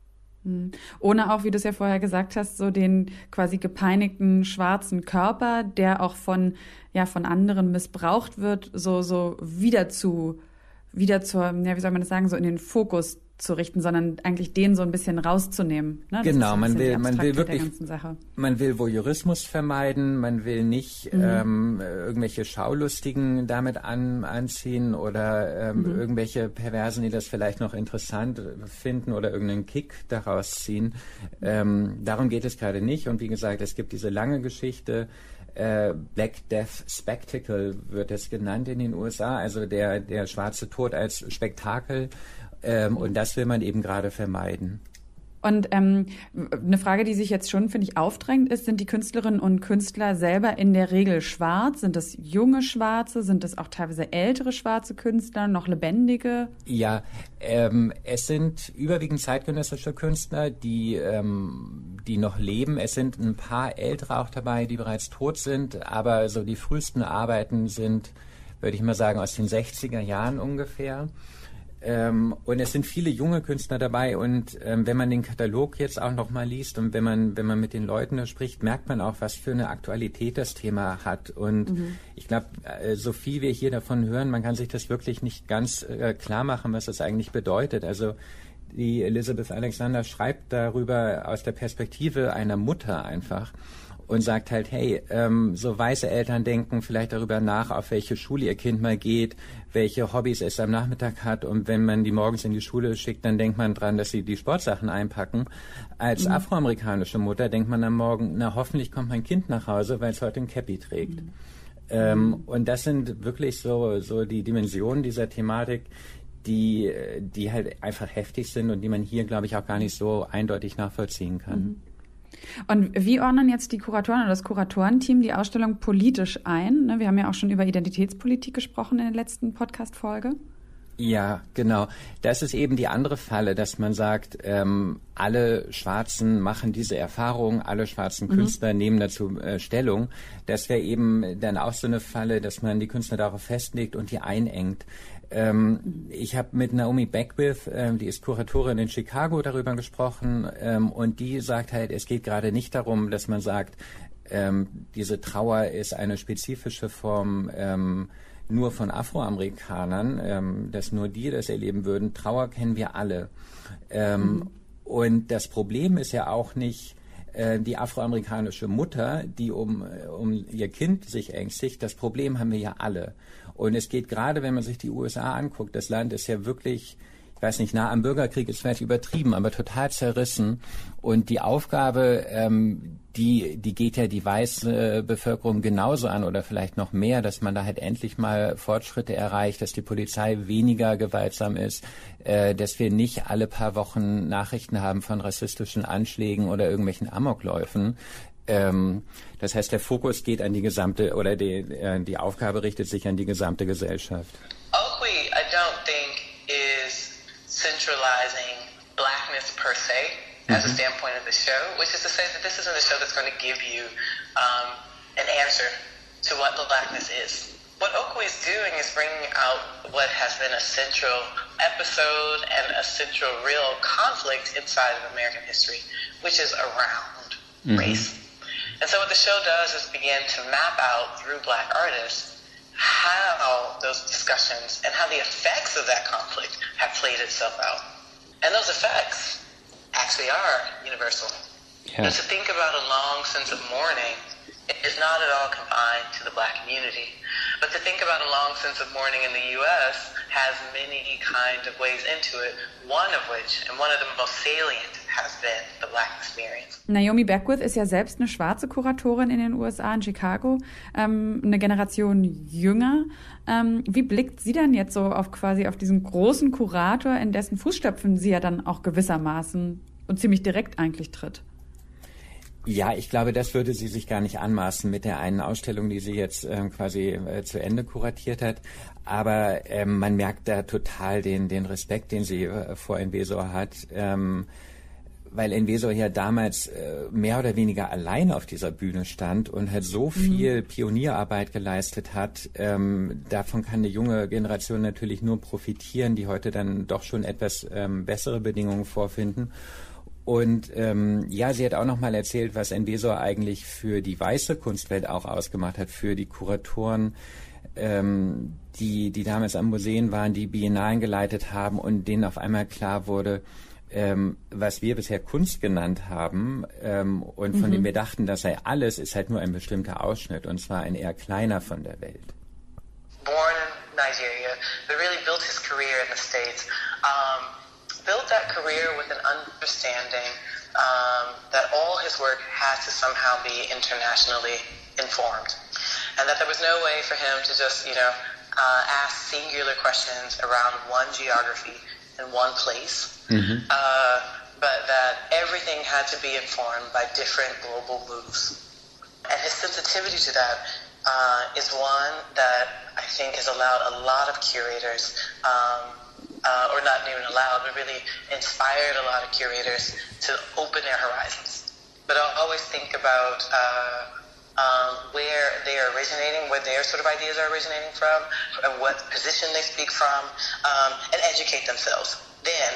Ohne auch, wie du es ja vorher gesagt hast, so den quasi gepeinigten schwarzen Körper, der auch von, ja, von anderen missbraucht wird, so, so wieder zu, wieder zur, ja, wie soll man das sagen, so in den Fokus zu richten, sondern eigentlich den so ein bisschen rauszunehmen. Ne? Das genau, ist man will, man will wirklich, Sache. man will Voyeurismus vermeiden, man will nicht mhm. ähm, irgendwelche Schaulustigen damit an, anziehen oder ähm, mhm. irgendwelche Perversen, die das vielleicht noch interessant finden oder irgendeinen Kick daraus ziehen. Ähm, darum geht es gerade nicht. Und wie gesagt, es gibt diese lange Geschichte. Äh, Black Death Spectacle wird es genannt in den U S A, also der, der schwarze Tod als Spektakel. Ähm, und das will man eben gerade vermeiden. Und ähm, eine Frage, die sich jetzt schon, finde ich, aufdrängt, ist, sind die Künstlerinnen und Künstler selber in der Regel schwarz? Sind das junge Schwarze? Sind das auch teilweise ältere schwarze Künstler, noch lebendige? Ja, ähm, es sind überwiegend zeitgenössische Künstler, die, ähm, die noch leben. Es sind ein paar ältere auch dabei, die bereits tot sind. Aber so die frühesten Arbeiten sind, würde ich mal sagen, aus den sechziger Jahren ungefähr. Ähm, und es sind viele junge Künstler dabei und ähm, wenn man den Katalog jetzt auch noch mal liest und wenn man wenn man mit den Leuten da spricht, merkt man auch, was für eine Aktualität das Thema hat. Und mhm. ich glaube, äh, so viel wir hier davon hören, man kann sich das wirklich nicht ganz äh, klar machen, was das eigentlich bedeutet. Also die Elizabeth Alexander schreibt darüber aus der Perspektive einer Mutter einfach. Und sagt halt, hey, ähm, so weiße Eltern denken vielleicht darüber nach, auf welche Schule ihr Kind mal geht, welche Hobbys es am Nachmittag hat. Und wenn man die morgens in die Schule schickt, dann denkt man dran, dass sie die Sportsachen einpacken. Als mhm. afroamerikanische Mutter denkt man am Morgen, na hoffentlich kommt mein Kind nach Hause, weil es heute ein Cappy trägt. Mhm. Ähm, und das sind wirklich so, so die Dimensionen dieser Thematik, die, die halt einfach heftig sind und die man hier, glaube ich, auch gar nicht so eindeutig nachvollziehen kann. Mhm. Und wie ordnen jetzt die Kuratoren oder das Kuratorenteam die Ausstellung politisch ein? Wir haben ja auch schon über Identitätspolitik gesprochen in der letzten Podcast-Folge. Ja, genau. Das ist eben die andere Falle, dass man sagt, ähm, alle Schwarzen machen diese Erfahrung, alle schwarzen mhm. Künstler nehmen dazu äh, Stellung. Das wäre eben dann auch so eine Falle, dass man die Künstler darauf festlegt und die einengt. Ähm, ich habe mit Naomi Beckwith, ähm, die ist Kuratorin in Chicago, darüber gesprochen ähm, und die sagt halt, es geht gerade nicht darum, dass man sagt, ähm, diese Trauer ist eine spezifische Form ähm, nur von Afroamerikanern, ähm, dass nur die das erleben würden. Trauer kennen wir alle. Ähm, mhm. Und das Problem ist ja auch nicht äh, die afroamerikanische Mutter, die um, um ihr Kind sich ängstigt. Das Problem haben wir ja alle. Und es geht gerade, wenn man sich die U S A anguckt, das Land ist ja wirklich, ich weiß nicht, nah am Bürgerkrieg ist vielleicht übertrieben, aber total zerrissen. Und die Aufgabe, ähm, die, die geht ja die weiße Bevölkerung genauso an oder vielleicht noch mehr, dass man da halt endlich mal Fortschritte erreicht, dass die Polizei weniger gewaltsam ist, äh, dass wir nicht alle paar Wochen Nachrichten haben von rassistischen Anschlägen oder irgendwelchen Amokläufen. Ähm, das heißt, der Fokus geht an die gesamte, oder die, äh, die Aufgabe richtet sich an die gesamte Gesellschaft. Oakley, I don't think, is centralizing blackness per se as a standpoint of the show, which is to say that this isn't a show that's going to give you um, an answer to what the blackness is. What Oakley is doing is bringing out what has been a central episode and a central real conflict inside of American history, which is around mm-hmm. race. And so what the show does is begin to map out through black artists how those discussions and how the effects of that conflict have played itself out. And those effects actually are universal. Yeah. And to think about a long sense of mourning is not at all confined to the black community. But to think about a long sense of mourning in the U S has many kind of ways into it, one of which, and one of the most salient, has been the black experience. Naomi Beckwith ist ja selbst eine schwarze Kuratorin in den U S A, in Chicago, ähm, eine Generation jünger. Ähm, wie blickt sie denn jetzt so auf quasi auf diesen großen Kurator, in dessen Fußstapfen sie ja dann auch gewissermaßen und ziemlich direkt eigentlich tritt? Ja, ich glaube, das würde sie sich gar nicht anmaßen mit der einen Ausstellung, die sie jetzt ähm, quasi äh, zu Ende kuratiert hat. Aber ähm, man merkt da total den, den Respekt, den sie äh, vor Envesor hat. Ähm, weil Envesor ja damals äh, mehr oder weniger allein auf dieser Bühne stand und halt so viel mhm. Pionierarbeit geleistet hat. Ähm, davon kann eine junge Generation natürlich nur profitieren, die heute dann doch schon etwas ähm, bessere Bedingungen vorfinden. Und ähm, ja, sie hat auch noch mal erzählt, was Envesor eigentlich für die weiße Kunstwelt auch ausgemacht hat, für die Kuratoren, ähm, die, die damals am Museen waren, die Biennalen geleitet haben und denen auf einmal klar wurde, Ähm, was wir bisher Kunst genannt haben ähm, und von mhm. dem wir dachten, das sei alles, ist halt nur ein bestimmter Ausschnitt, und zwar ein eher kleiner von der Welt. Born in Nigeria, but really built his career in the States. Um, built that career with an understanding um, that all his work had to somehow be internationally informed. And that there was no way for him to just, you know, uh, ask singular questions around one geography in one place. Mm-hmm. Uh, but that everything had to be informed by different global moves. And his sensitivity to that uh, is one that I think has allowed a lot of curators, um, uh, or not even allowed, but really inspired a lot of curators to open their horizons. But I'll always think about uh, um, where they are originating, where their sort of ideas are originating from, and what position they speak from, um, and educate themselves then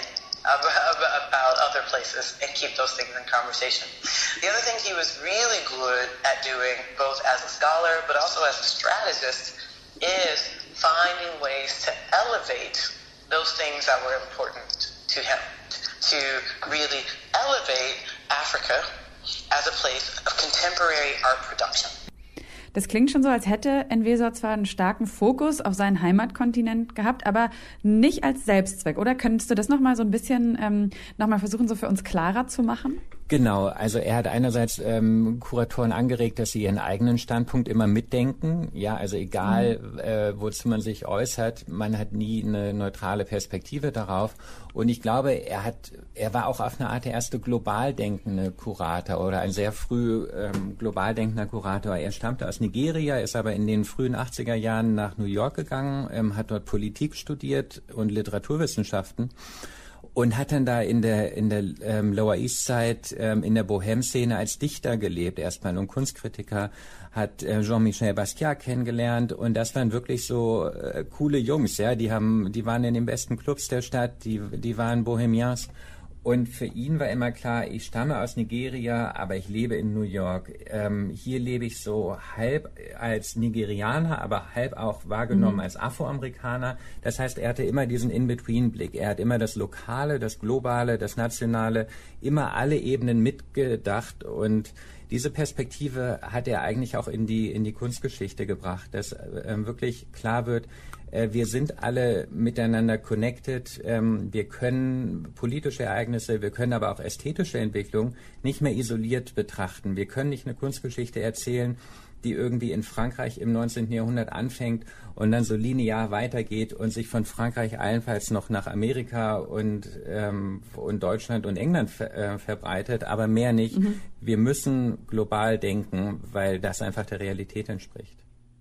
about other places and keep those things in conversation. The other thing he was really good at doing, both as a scholar but also as a strategist, is finding ways to elevate those things that were important to him, to really elevate Africa as a place of contemporary art production. Das klingt schon so, als hätte Envesor zwar einen starken Fokus auf seinen Heimatkontinent gehabt, aber nicht als Selbstzweck. Oder könntest du das nochmal so ein bisschen ähm, nochmal versuchen, so für uns klarer zu machen? Genau, also er hat einerseits ähm, Kuratoren angeregt, dass sie ihren eigenen Standpunkt immer mitdenken. Ja, also egal, mhm. äh, wozu man sich äußert, man hat nie eine neutrale Perspektive darauf. Und ich glaube, er hat, er war auch auf eine Art der erste global denkende Kurator oder ein sehr früh ähm, global denkender Kurator. Er stammte aus Nigeria, ist aber in den frühen achtziger Jahren nach New York gegangen, ähm, hat dort Politik studiert und Literaturwissenschaften. Und hat dann da in der in der ähm, Lower East Side ähm, in der Bohème-Szene als Dichter gelebt erstmal und Kunstkritiker, hat äh, Jean-Michel Basquiat kennengelernt, und das waren wirklich so äh, coole Jungs, ja, die haben die waren in den besten Clubs der Stadt, die die waren Bohemians. Und für ihn war immer klar, ich stamme aus Nigeria, aber ich lebe in New York. Ähm, hier lebe ich so halb als Nigerianer, aber halb auch wahrgenommen mhm. als Afroamerikaner. Das heißt, er hatte immer diesen In-Between-Blick. Er hat immer das Lokale, das Globale, das Nationale, immer alle Ebenen mitgedacht. Und diese Perspektive hat er eigentlich auch in die, in die Kunstgeschichte gebracht, dass äh, wirklich klar wird, wir sind alle miteinander connected. Wir können politische Ereignisse, wir können aber auch ästhetische Entwicklung nicht mehr isoliert betrachten. Wir können nicht eine Kunstgeschichte erzählen, die irgendwie in Frankreich im neunzehnten Jahrhundert anfängt und dann so linear weitergeht und sich von Frankreich allenfalls noch nach Amerika und, ähm, und Deutschland und England ver, äh, verbreitet, aber mehr nicht. Mhm. Wir müssen global denken, weil das einfach der Realität entspricht.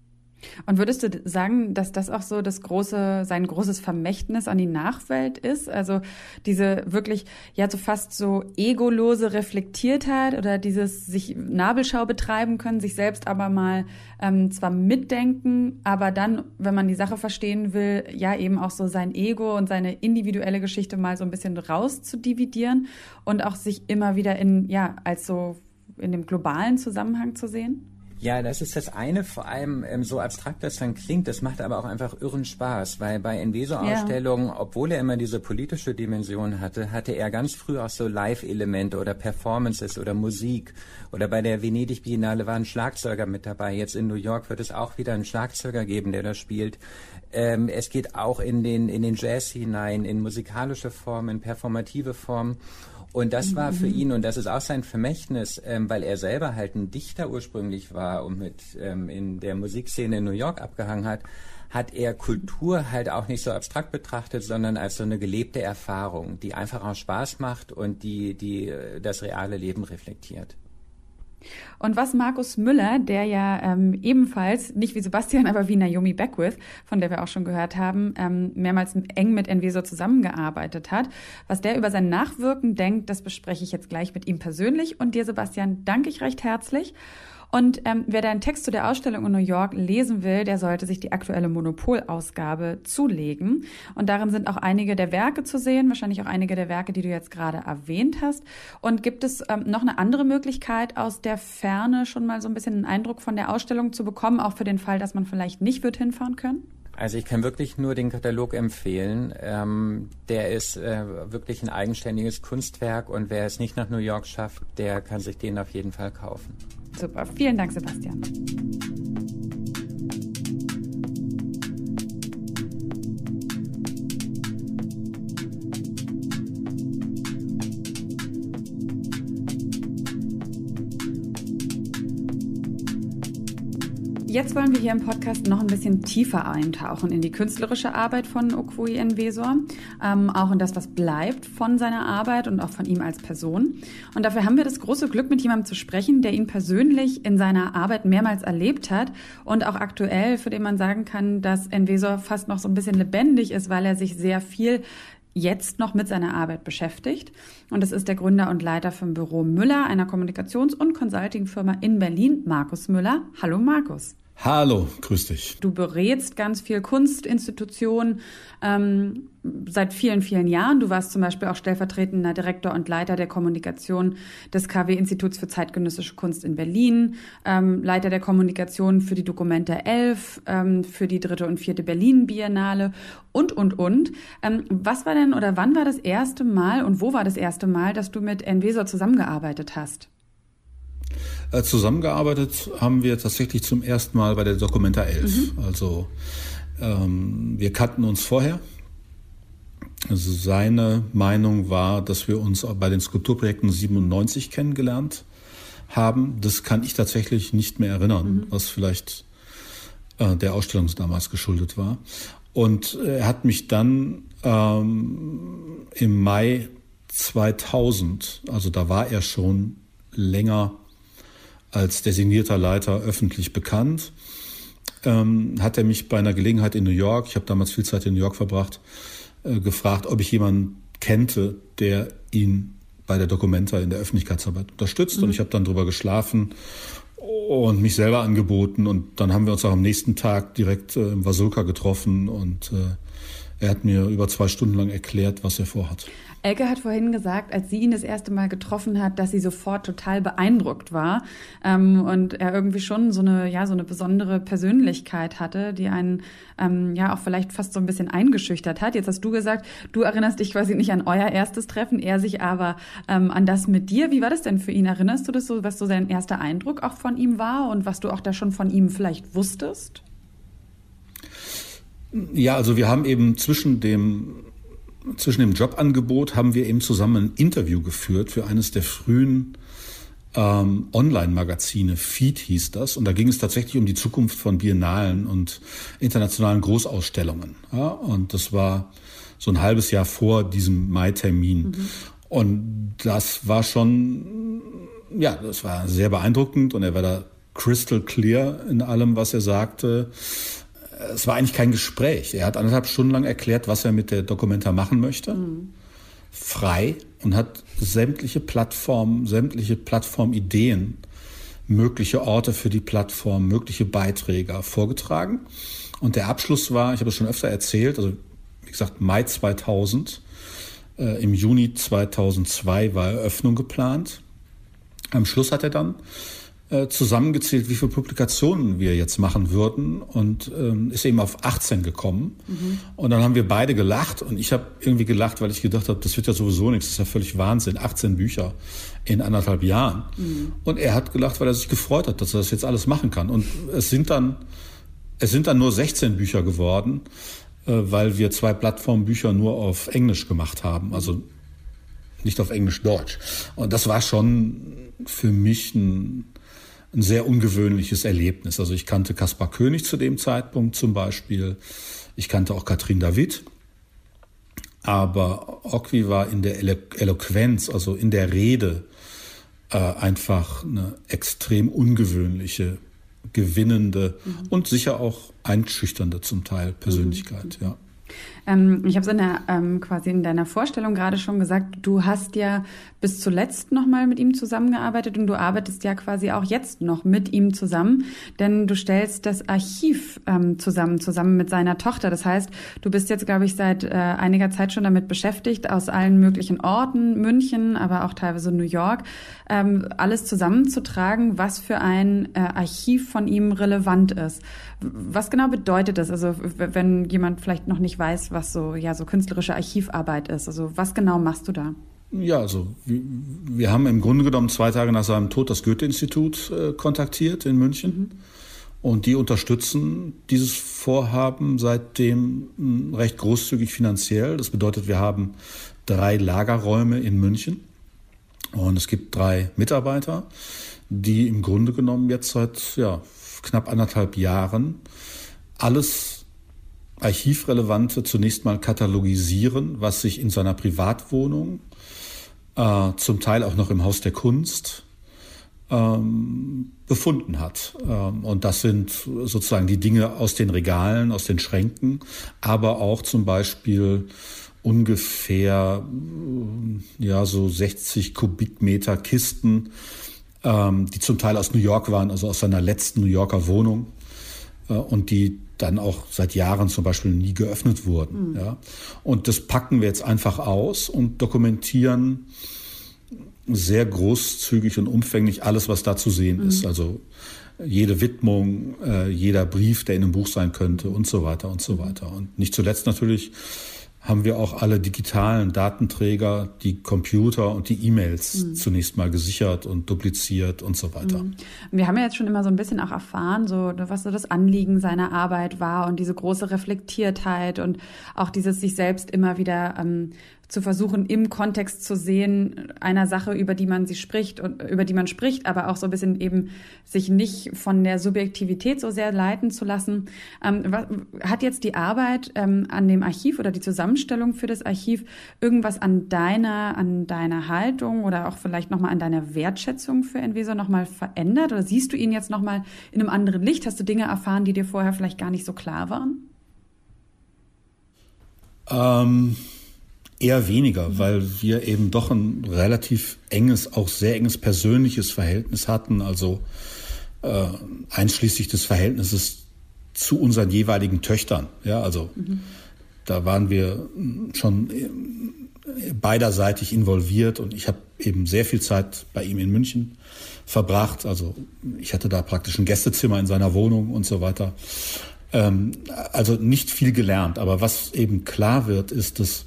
Und würdest du sagen, dass das auch so das große, sein großes Vermächtnis an die Nachwelt ist? Also diese wirklich, ja, so fast so egolose Reflektiertheit oder dieses sich Nabelschau betreiben können, sich selbst aber mal ähm, zwar mitdenken, aber dann, wenn man die Sache verstehen will, ja eben auch so sein Ego und seine individuelle Geschichte mal so ein bisschen rauszudividieren und auch sich immer wieder in, ja, als so in dem globalen Zusammenhang zu sehen? Ja, das ist das eine, vor allem ähm, so abstrakt das dann klingt, das macht aber auch einfach irren Spaß, weil bei Envesor-Ausstellungen, ja. obwohl er immer diese politische Dimension hatte, hatte er ganz früh auch so Live-Elemente oder Performances oder Musik. Oder bei der Venedig-Biennale war ein Schlagzeuger mit dabei. Jetzt in New York wird es auch wieder einen Schlagzeuger geben, der da spielt. Ähm, es geht auch in den, in den Jazz hinein, in musikalische Formen, in performative Formen. Und das war für ihn, und das ist auch sein Vermächtnis, ähm, weil er selber halt ein Dichter ursprünglich war und mit ähm, in der Musikszene in New York abgehangen hat, hat er Kultur halt auch nicht so abstrakt betrachtet, sondern als so eine gelebte Erfahrung, die einfach auch Spaß macht und die, die das reale Leben reflektiert. Und was Markus Müller, der ja ähm, ebenfalls, nicht wie Sebastian, aber wie Naomi Beckwith, von der wir auch schon gehört haben, ähm, mehrmals eng mit Envesor zusammengearbeitet hat, was der über sein Nachwirken denkt, das bespreche ich jetzt gleich mit ihm persönlich. Und dir, Sebastian, danke ich recht herzlich. Und ähm, wer deinen Text zu der Ausstellung in New York lesen will, der sollte sich die aktuelle Monopol-Ausgabe zulegen. Und darin sind auch einige der Werke zu sehen, wahrscheinlich auch einige der Werke, die du jetzt gerade erwähnt hast. Und gibt es ähm, noch eine andere Möglichkeit, aus der Ferne schon mal so ein bisschen einen Eindruck von der Ausstellung zu bekommen, auch für den Fall, dass man vielleicht nicht wird hinfahren können? Also ich kann wirklich nur den Katalog empfehlen. Ähm, der ist äh, wirklich ein eigenständiges Kunstwerk und wer es nicht nach New York schafft, der kann sich den auf jeden Fall kaufen. Super, vielen Dank, Sebastian. Jetzt wollen wir hier im Podcast noch ein bisschen tiefer eintauchen in die künstlerische Arbeit von Okwui Envesor, ähm, auch in das, was bleibt von seiner Arbeit und auch von ihm als Person. Und dafür haben wir das große Glück, mit jemandem zu sprechen, der ihn persönlich in seiner Arbeit mehrmals erlebt hat und auch aktuell, für den man sagen kann, dass Envesor fast noch so ein bisschen lebendig ist, weil er sich sehr viel jetzt noch mit seiner Arbeit beschäftigt. Und das ist der Gründer und Leiter vom Büro Müller, einer Kommunikations- und Consulting-Firma in Berlin, Markus Müller. Hallo Markus. Hallo, grüß dich. Du berätst ganz viel Kunstinstitutionen ähm, seit vielen, vielen Jahren. Du warst zum Beispiel auch stellvertretender Direktor und Leiter der Kommunikation des K W-Instituts für zeitgenössische Kunst in Berlin, ähm, Leiter der Kommunikation für die Documenta elf, ähm, für die dritte und vierte Berlin-Biennale und, und, und. Ähm, was war denn oder wann war das erste Mal und wo war das erste Mal, dass du mit Envesor zusammengearbeitet hast? Äh, zusammengearbeitet haben wir tatsächlich zum ersten Mal bei der Documenta elf. Mhm. Also ähm, wir kannten uns vorher. Also seine Meinung war, dass wir uns bei den Skulpturprojekten siebenundneunzig kennengelernt haben. Das kann ich tatsächlich nicht mehr erinnern, mhm. was vielleicht äh, der Ausstellung damals geschuldet war. Und er hat mich dann ähm, im Mai zweitausend, also da war er schon länger als designierter Leiter öffentlich bekannt, ähm, hat er mich bei einer Gelegenheit in New York, ich habe damals viel Zeit in New York verbracht, äh, gefragt, ob ich jemanden kannte, der ihn bei der Documenta in der Öffentlichkeitsarbeit unterstützt. Mhm. Und ich habe dann drüber geschlafen und mich selber angeboten. Und dann haben wir uns auch am nächsten Tag direkt äh, im Vasulka getroffen und äh, er hat mir über zwei Stunden lang erklärt, was er vorhat. Elke hat vorhin gesagt, als sie ihn das erste Mal getroffen hat, dass sie sofort total beeindruckt war ähm, und er irgendwie schon so eine ja so eine besondere Persönlichkeit hatte, die einen ähm, ja auch vielleicht fast so ein bisschen eingeschüchtert hat. Jetzt hast du gesagt, du erinnerst dich quasi nicht an euer erstes Treffen, er sich aber ähm, an das mit dir. Wie war das denn für ihn? Erinnerst du das so, was so sein erster Eindruck auch von ihm war und was du auch da schon von ihm vielleicht wusstest? Ja, also wir haben eben zwischen dem Zwischen dem Jobangebot haben wir eben zusammen ein Interview geführt für eines der frühen ähm, Online-Magazine. Feed hieß das. Und da ging es tatsächlich um die Zukunft von Biennalen und internationalen Großausstellungen. Ja, und das war so ein halbes Jahr vor diesem Mai-Termin. Mhm. Und das war schon, ja, das war sehr beeindruckend. Und er war da crystal clear in allem, was er sagte. Es war eigentlich kein Gespräch. Er hat anderthalb Stunden lang erklärt, was er mit der Documenta machen möchte. Mhm. Frei und hat sämtliche Plattformen, sämtliche Plattformideen, mögliche Orte für die Plattform, mögliche Beiträge vorgetragen. Und der Abschluss war, ich habe es schon öfter erzählt, also wie gesagt Mai zweitausend, äh, im Juni zweitausendzwei war Eröffnung geplant. Am Schluss hat er dann zusammengezählt, wie viele Publikationen wir jetzt machen würden und ähm, ist eben auf achtzehn gekommen. Mhm. Und dann haben wir beide gelacht und ich habe irgendwie gelacht, weil ich gedacht habe, das wird ja sowieso nichts, das ist ja völlig Wahnsinn, achtzehn Bücher in anderthalb Jahren. Mhm. Und er hat gelacht, weil er sich gefreut hat, dass er das jetzt alles machen kann. Und es sind dann, es sind dann nur sechzehn Bücher geworden, äh, weil wir zwei Plattformbücher nur auf Englisch gemacht haben, also nicht auf Englisch-Deutsch. Und das war schon für mich ein ein sehr ungewöhnliches Erlebnis. Also ich kannte Kaspar König zu dem Zeitpunkt zum Beispiel. Ich kannte auch Katrin David. Aber Okwui war in der Elo- Eloquenz, also in der Rede, äh, einfach eine extrem ungewöhnliche, gewinnende mhm. und sicher auch einschüchternde zum Teil Persönlichkeit, mhm. ja. Ähm, ich habe es in der, ähm, quasi in deiner Vorstellung gerade schon gesagt, du hast ja bis zuletzt noch mal mit ihm zusammengearbeitet und du arbeitest ja quasi auch jetzt noch mit ihm zusammen, denn du stellst das Archiv ähm, zusammen, zusammen mit seiner Tochter. Das heißt, du bist jetzt, glaube ich, seit äh, einiger Zeit schon damit beschäftigt, aus allen möglichen Orten, München, aber auch teilweise New York, ähm, alles zusammenzutragen, was für ein äh, Archiv von ihm relevant ist. Was genau bedeutet das? Also wenn jemand vielleicht noch nicht weiß, was so ja so künstlerische Archivarbeit ist. Also was genau machst du da? Ja, also wir, wir haben im Grunde genommen zwei Tage nach seinem Tod das Goethe-Institut äh, kontaktiert in München. Mhm. Und die unterstützen dieses Vorhaben seitdem mh, recht großzügig finanziell. Das bedeutet, wir haben drei Lagerräume in München. Und es gibt drei Mitarbeiter, die im Grunde genommen jetzt seit ja, knapp anderthalb Jahren alles Archivrelevante zunächst mal katalogisieren, was sich in seiner Privatwohnung, äh, zum Teil auch noch im Haus der Kunst, ähm, befunden hat. Ähm, und das sind sozusagen die Dinge aus den Regalen, aus den Schränken, aber auch zum Beispiel ungefähr ja so sechzig Kubikmeter Kisten, ähm, die zum Teil aus New York waren, also aus seiner letzten New Yorker Wohnung, äh, und die dann auch seit Jahren zum Beispiel nie geöffnet wurden. Mhm. Ja. Und das packen wir jetzt einfach aus und dokumentieren sehr großzügig und umfänglich alles, was da zu sehen mhm. ist. Also jede Widmung, äh, jeder Brief, der in einem Buch sein könnte und so weiter und so weiter. Und nicht zuletzt natürlich haben wir auch alle digitalen Datenträger, die Computer und die E-Mails mhm. zunächst mal gesichert und dupliziert und so weiter. Mhm. Wir haben ja jetzt schon immer so ein bisschen auch erfahren, so was so das Anliegen seiner Arbeit war und diese große Reflektiertheit und auch dieses sich selbst immer wieder ähm, zu versuchen, im Kontext zu sehen einer Sache, über die man sie spricht und über die man spricht, aber auch so ein bisschen eben sich nicht von der Subjektivität so sehr leiten zu lassen. Ähm, was, hat jetzt die Arbeit ähm, an dem Archiv oder die Zusammenstellung für das Archiv irgendwas an deiner, an deiner Haltung oder auch vielleicht nochmal an deiner Wertschätzung für Enveso nochmal verändert? Oder siehst du ihn jetzt nochmal in einem anderen Licht? Hast du Dinge erfahren, die dir vorher vielleicht gar nicht so klar waren? Ähm... Eher weniger, weil wir eben doch ein relativ enges, auch sehr enges persönliches Verhältnis hatten, also äh, einschließlich des Verhältnisses zu unseren jeweiligen Töchtern. Ja, also mhm. da waren wir schon beiderseitig involviert und ich habe eben sehr viel Zeit bei ihm in München verbracht. Also ich hatte da praktisch ein Gästezimmer in seiner Wohnung und so weiter. Ähm, also nicht viel gelernt, aber was eben klar wird, ist, dass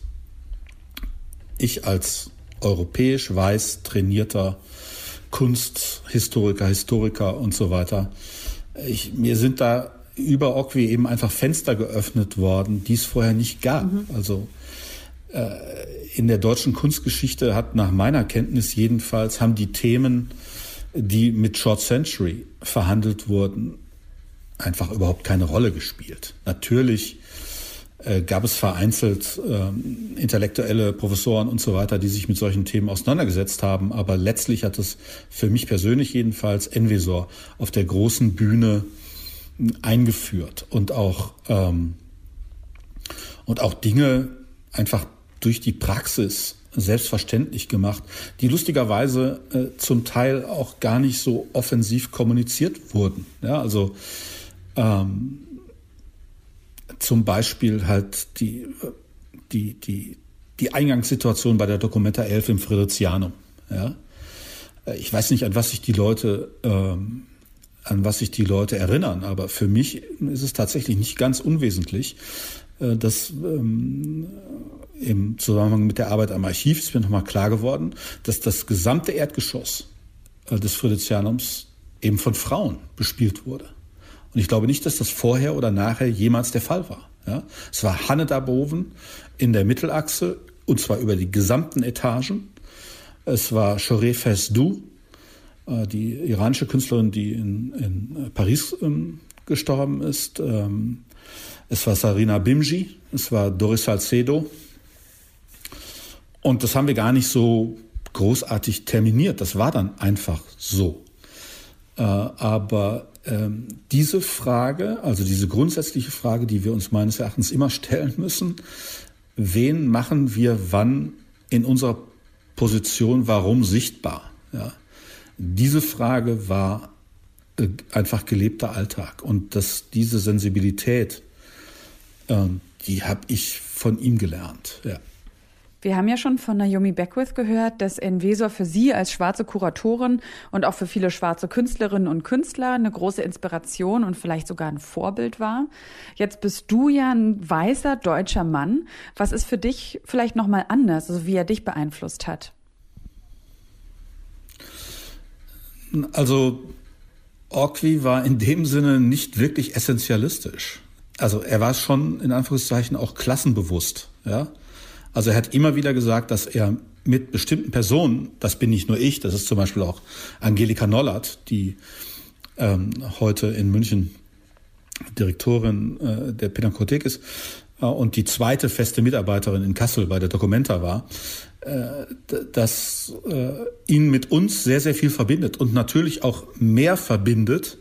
ich als europäisch weiß trainierter Kunsthistoriker, Historiker und so weiter, ich, mir sind da über O C W I eben einfach Fenster geöffnet worden, die es vorher nicht gab. Mhm. Also äh, in der deutschen Kunstgeschichte hat nach meiner Kenntnis jedenfalls, haben die Themen, die mit Short Century verhandelt wurden, einfach überhaupt keine Rolle gespielt. Natürlich Äh, gab es vereinzelt äh, intellektuelle Professoren und so weiter, die sich mit solchen Themen auseinandergesetzt haben. Aber letztlich hat es für mich persönlich jedenfalls Enveso auf der großen Bühne eingeführt und auch, ähm, und auch Dinge einfach durch die Praxis selbstverständlich gemacht, die lustigerweise äh, zum Teil auch gar nicht so offensiv kommuniziert wurden. Ja, also ähm, zum Beispiel halt die, die, die, die Eingangssituation bei der Documenta elf im Fridericianum. Ja? Ich weiß nicht, an was sich die Leute, ähm, an was sich die Leute erinnern, aber für mich ist es tatsächlich nicht ganz unwesentlich, äh, dass ähm, im Zusammenhang mit der Arbeit am Archiv ist mir nochmal klar geworden, dass das gesamte Erdgeschoss äh, des Fridericianums eben von Frauen bespielt wurde. Und ich glaube nicht, dass das vorher oder nachher jemals der Fall war. Ja? Es war Hanne Darboven in der Mittelachse, und zwar über die gesamten Etagen. Es war Choré Fesdou, äh, die iranische Künstlerin, die in, in Paris ähm, gestorben ist. Ähm, es war Sarina Bimji, es war Doris Salcedo. Und das haben wir gar nicht so großartig terminiert. Das war dann einfach so. Äh, aber ähm, diese Frage, also diese grundsätzliche Frage, die wir uns meines Erachtens immer stellen müssen, wen machen wir wann in unserer Position warum sichtbar? Ja. Diese Frage war äh, einfach gelebter Alltag. Und dass diese Sensibilität, äh, die habe ich von ihm gelernt. Ja. Wir haben ja schon von Naomi Beckwith gehört, dass Enwezor für sie als schwarze Kuratorin und auch für viele schwarze Künstlerinnen und Künstler eine große Inspiration und vielleicht sogar ein Vorbild war. Jetzt bist du ja ein weißer deutscher Mann. Was ist für dich vielleicht nochmal anders, also wie er dich beeinflusst hat? Also Orkwi war in dem Sinne nicht wirklich essentialistisch. Also er war schon in Anführungszeichen auch klassenbewusst, ja. Also er hat immer wieder gesagt, dass er mit bestimmten Personen, das bin nicht nur ich, das ist zum Beispiel auch Angelika Nollert, die ähm, heute in München Direktorin äh, der Pinakothek ist äh, und die zweite feste Mitarbeiterin in Kassel bei der Documenta war, äh, dass äh, ihn mit uns sehr, sehr viel verbindet und natürlich auch mehr verbindet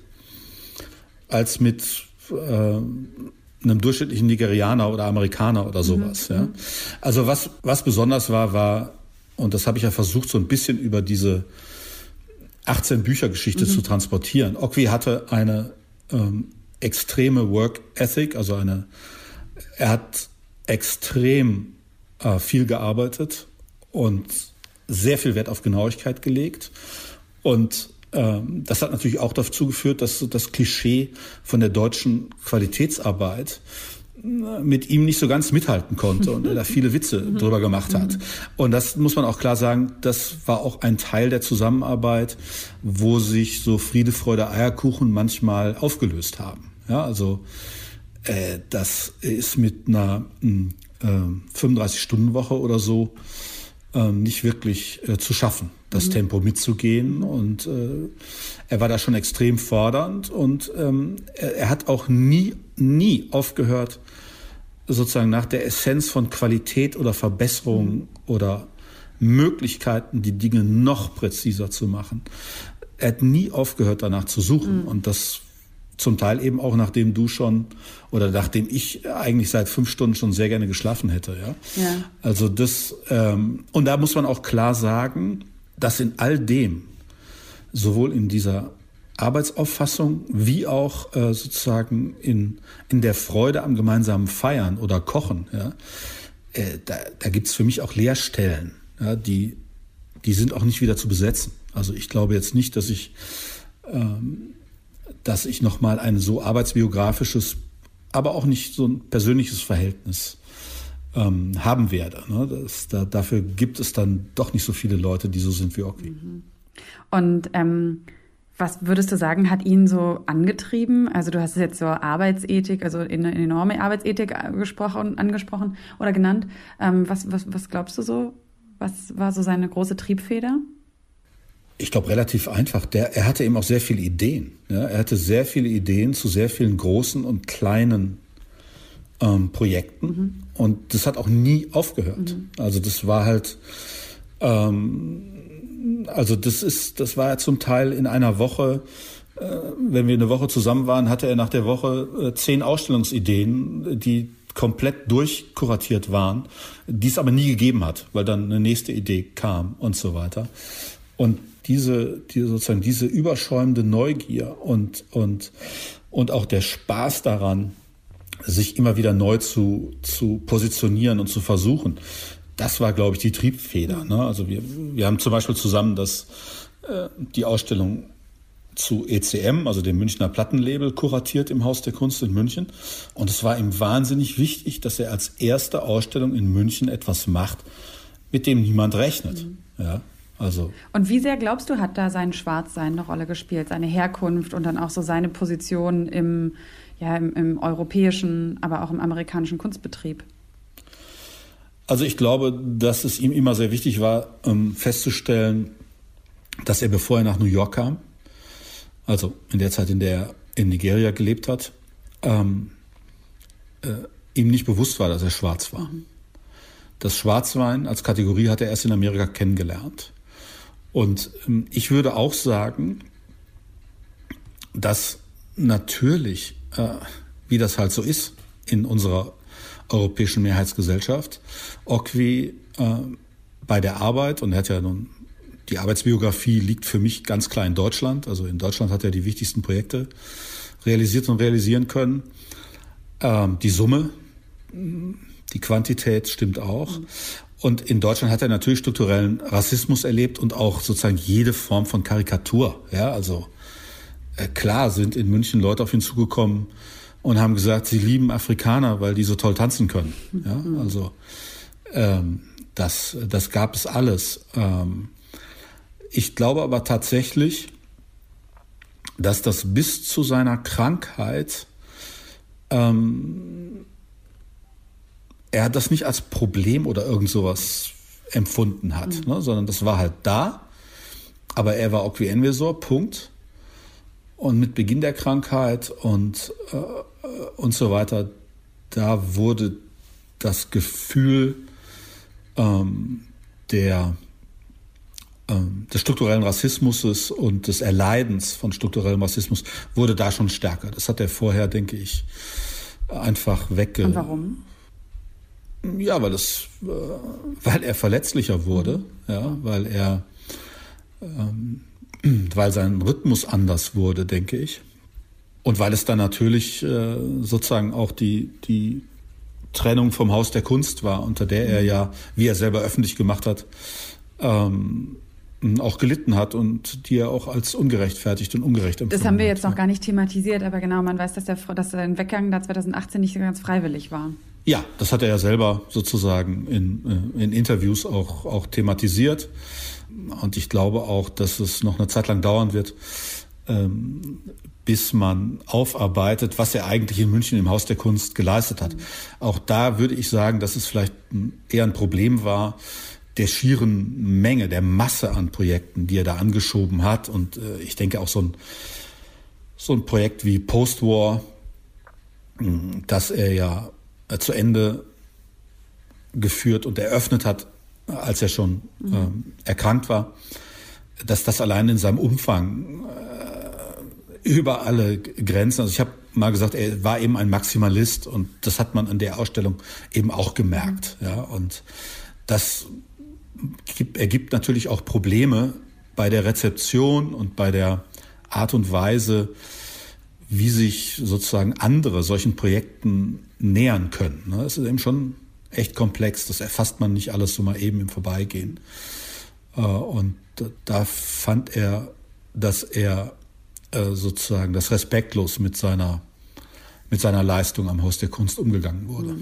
als mit äh, einem durchschnittlichen Nigerianer oder Amerikaner oder sowas. Mhm. Ja. Also was, was besonders war, war, und das habe ich ja versucht, so ein bisschen über diese achtzehn Bücher-Geschichte mhm. zu transportieren. Orkwi hatte eine ähm, extreme Work Ethic, also eine, er hat extrem äh, viel gearbeitet und sehr viel Wert auf Genauigkeit gelegt. Und das hat natürlich auch dazu geführt, dass das Klischee von der deutschen Qualitätsarbeit mit ihm nicht so ganz mithalten konnte und er da viele Witze drüber gemacht hat. Und das muss man auch klar sagen, das war auch ein Teil der Zusammenarbeit, wo sich so Friede, Freude, Eierkuchen manchmal aufgelöst haben. Ja, also äh, das ist mit einer äh, fünfunddreißig-Stunden-Woche oder so äh, nicht wirklich äh, zu schaffen, das mhm. Tempo mitzugehen. Und äh, er war da schon extrem fordernd und ähm, er, er hat auch nie, nie aufgehört, sozusagen nach der Essenz von Qualität oder Verbesserung mhm. oder Möglichkeiten, die Dinge noch präziser zu machen. Er hat nie aufgehört, danach zu suchen. Mhm. Und das zum Teil eben auch, nachdem du schon oder nachdem ich eigentlich seit fünf Stunden schon sehr gerne geschlafen hätte. Ja, ja. Also das, ähm, und da muss man auch klar sagen, dass in all dem, sowohl in dieser Arbeitsauffassung wie auch äh, sozusagen in, in der Freude am gemeinsamen Feiern oder Kochen, ja, äh, da, da gibt's für mich auch Leerstellen, ja, die, die sind auch nicht wieder zu besetzen. Also ich glaube jetzt nicht, dass ich ähm, dass ich nochmal ein so arbeitsbiografisches, aber auch nicht so ein persönliches Verhältnis ähm, haben werde. Ne? Das, da, dafür gibt es dann doch nicht so viele Leute, die so sind wie Orkwi. Und ähm, was würdest du sagen, hat ihn so angetrieben? Also du hast jetzt so Arbeitsethik, also eine enorme Arbeitsethik gesprochen, angesprochen oder genannt. Ähm, was, was, was glaubst du so? Was war so seine große Triebfeder? Ich glaube, relativ einfach. Der, er hatte eben auch sehr viele Ideen. Ja? Er hatte sehr viele Ideen zu sehr vielen großen und kleinen ähm, Projekten. Mhm. Und das hat auch nie aufgehört. Mhm. Also das war halt, ähm, also das ist, das war ja zum Teil in einer Woche, äh, wenn wir eine Woche zusammen waren, hatte er nach der Woche äh, zehn Ausstellungsideen, die komplett durchkuratiert waren, die es aber nie gegeben hat, weil dann eine nächste Idee kam und so weiter. Und diese, die sozusagen diese überschäumende Neugier und, und, und auch der Spaß daran, sich immer wieder neu zu, zu positionieren und zu versuchen, das war, glaube ich, die Triebfeder. Ne? Also wir, wir haben zum Beispiel zusammen das, äh, die Ausstellung zu E C M, also dem Münchner Plattenlabel, kuratiert im Haus der Kunst in München. Und es war ihm wahnsinnig wichtig, dass er als erste Ausstellung in München etwas macht, mit dem niemand rechnet. Mhm. Ja. Also. Und wie sehr, glaubst du, hat da sein Schwarzsein eine Rolle gespielt, seine Herkunft und dann auch so seine Position im, ja, im, im europäischen, aber auch im amerikanischen Kunstbetrieb? Also ich glaube, dass es ihm immer sehr wichtig war, ähm, festzustellen, dass er, bevor er nach New York kam, also in der Zeit, in der er in Nigeria gelebt hat, ähm, äh, ihm nicht bewusst war, dass er schwarz war. Mhm. Das Schwarzwein als Kategorie hat er erst in Amerika kennengelernt. Und ähm, ich würde auch sagen, dass natürlich, äh, wie das halt so ist in unserer europäischen Mehrheitsgesellschaft, Ocvi äh, bei der Arbeit, und er hat ja nun, die Arbeitsbiografie liegt für mich ganz klar in Deutschland, also in Deutschland hat er die wichtigsten Projekte realisiert und realisieren können. Ähm, die Summe, die Quantität stimmt auch. Mhm. Und in Deutschland hat er natürlich strukturellen Rassismus erlebt und auch sozusagen jede Form von Karikatur. Ja, also äh, klar sind in München Leute auf ihn zugekommen und haben gesagt, sie lieben Afrikaner, weil die so toll tanzen können. Ja, also ähm, das, das gab es alles. Ähm, ich glaube aber tatsächlich, dass das bis zu seiner Krankheit, ähm, er das nicht als Problem oder irgend sowas empfunden hat, mhm. ne, sondern das war halt da, aber er war Ocvi Enwezor, Punkt. Und mit Beginn der Krankheit und, äh, und so weiter, da wurde das Gefühl ähm, der, ähm, des strukturellen Rassismus und des Erleidens von strukturellem Rassismus wurde da schon stärker. Das hat er vorher, denke ich, einfach wegge... Und warum? Ja, weil es, äh, weil er verletzlicher wurde, ja, weil er, ähm, weil sein Rhythmus anders wurde, denke ich, und weil es dann natürlich äh, sozusagen auch die die Trennung vom Haus der Kunst war, unter der er ja, wie er selber öffentlich gemacht hat, ähm, auch gelitten hat und die er auch als ungerechtfertigt und ungerecht empfunden hat. Das haben wir jetzt noch gar nicht thematisiert, aber genau, man weiß, dass der, dass sein Weggang da zwanzig achtzehn nicht ganz freiwillig war. Ja, das hat er ja selber sozusagen in, in Interviews auch, auch thematisiert. Und ich glaube auch, dass es noch eine Zeit lang dauern wird, ähm, bis man aufarbeitet, was er eigentlich in München im Haus der Kunst geleistet hat. Mhm. Auch da würde ich sagen, dass es vielleicht eher ein Problem war, der schieren Menge, der Masse an Projekten, die er da angeschoben hat. Und äh, ich denke auch so ein, so ein Projekt wie Postwar, das er ja zu Ende geführt und eröffnet hat, als er schon mhm. ähm, erkrankt war, dass das allein in seinem Umfang äh, über alle Grenzen, also ich habe mal gesagt, er war eben ein Maximalist und das hat man an der Ausstellung eben auch gemerkt. Mhm. Ja, und das gibt, ergibt natürlich auch Probleme bei der Rezeption und bei der Art und Weise, wie sich sozusagen andere solchen Projekten nähern können. Das ist eben schon echt komplex. Das erfasst man nicht alles so mal eben im Vorbeigehen. Und da fand er, dass er sozusagen das respektlos mit seiner, mit seiner Leistung am Haus der Kunst umgegangen wurde.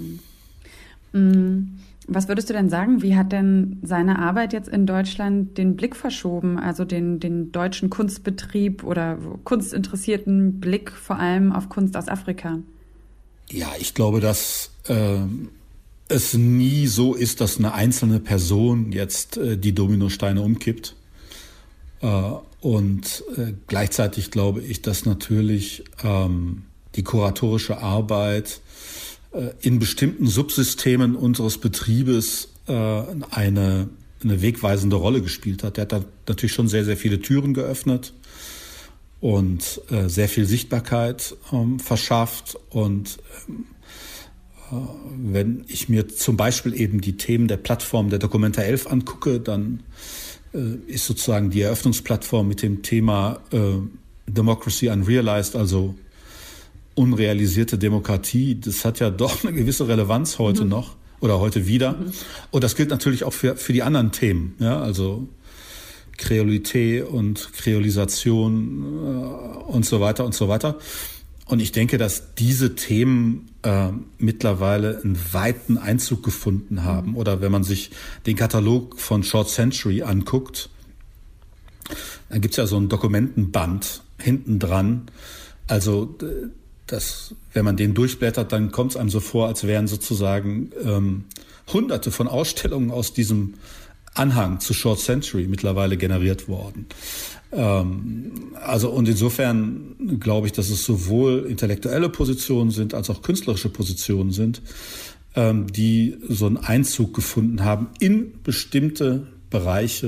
Was würdest du denn sagen? Wie hat denn seine Arbeit jetzt in Deutschland den Blick verschoben, also den, den deutschen Kunstbetrieb oder kunstinteressierten Blick vor allem auf Kunst aus Afrika? Ja, ich glaube, dass äh, es nie so ist, dass eine einzelne Person jetzt äh, die Dominosteine umkippt. Äh, und äh, gleichzeitig glaube ich, dass natürlich ähm, die kuratorische Arbeit äh, in bestimmten Subsystemen unseres Betriebes äh, eine, eine wegweisende Rolle gespielt hat. Der hat da natürlich schon sehr, sehr viele Türen geöffnet und äh, sehr viel Sichtbarkeit ähm, verschafft. Und äh, wenn ich mir zum Beispiel eben die Themen der Plattform der Documenta elf angucke, dann äh, ist sozusagen die Eröffnungsplattform mit dem Thema äh, Democracy Unrealized, also unrealisierte Demokratie, das hat ja doch eine gewisse Relevanz heute mhm. noch oder heute wieder. Mhm. Und das gilt natürlich auch für, für die anderen Themen, ja, also Kreolität und Kreolisation äh, und so weiter und so weiter. Und ich denke, dass diese Themen äh, mittlerweile einen weiten Einzug gefunden haben. Oder wenn man sich den Katalog von Short Century anguckt, dann gibt's ja so ein Dokumentenband hinten dran. Also das, wenn man den durchblättert, dann kommt es einem so vor, als wären sozusagen ähm, Hunderte von Ausstellungen aus diesem Anhang zu Short Century mittlerweile generiert worden. Ähm, also und insofern glaube ich, dass es sowohl intellektuelle Positionen sind, als auch künstlerische Positionen sind, ähm, die so einen Einzug gefunden haben in bestimmte Bereiche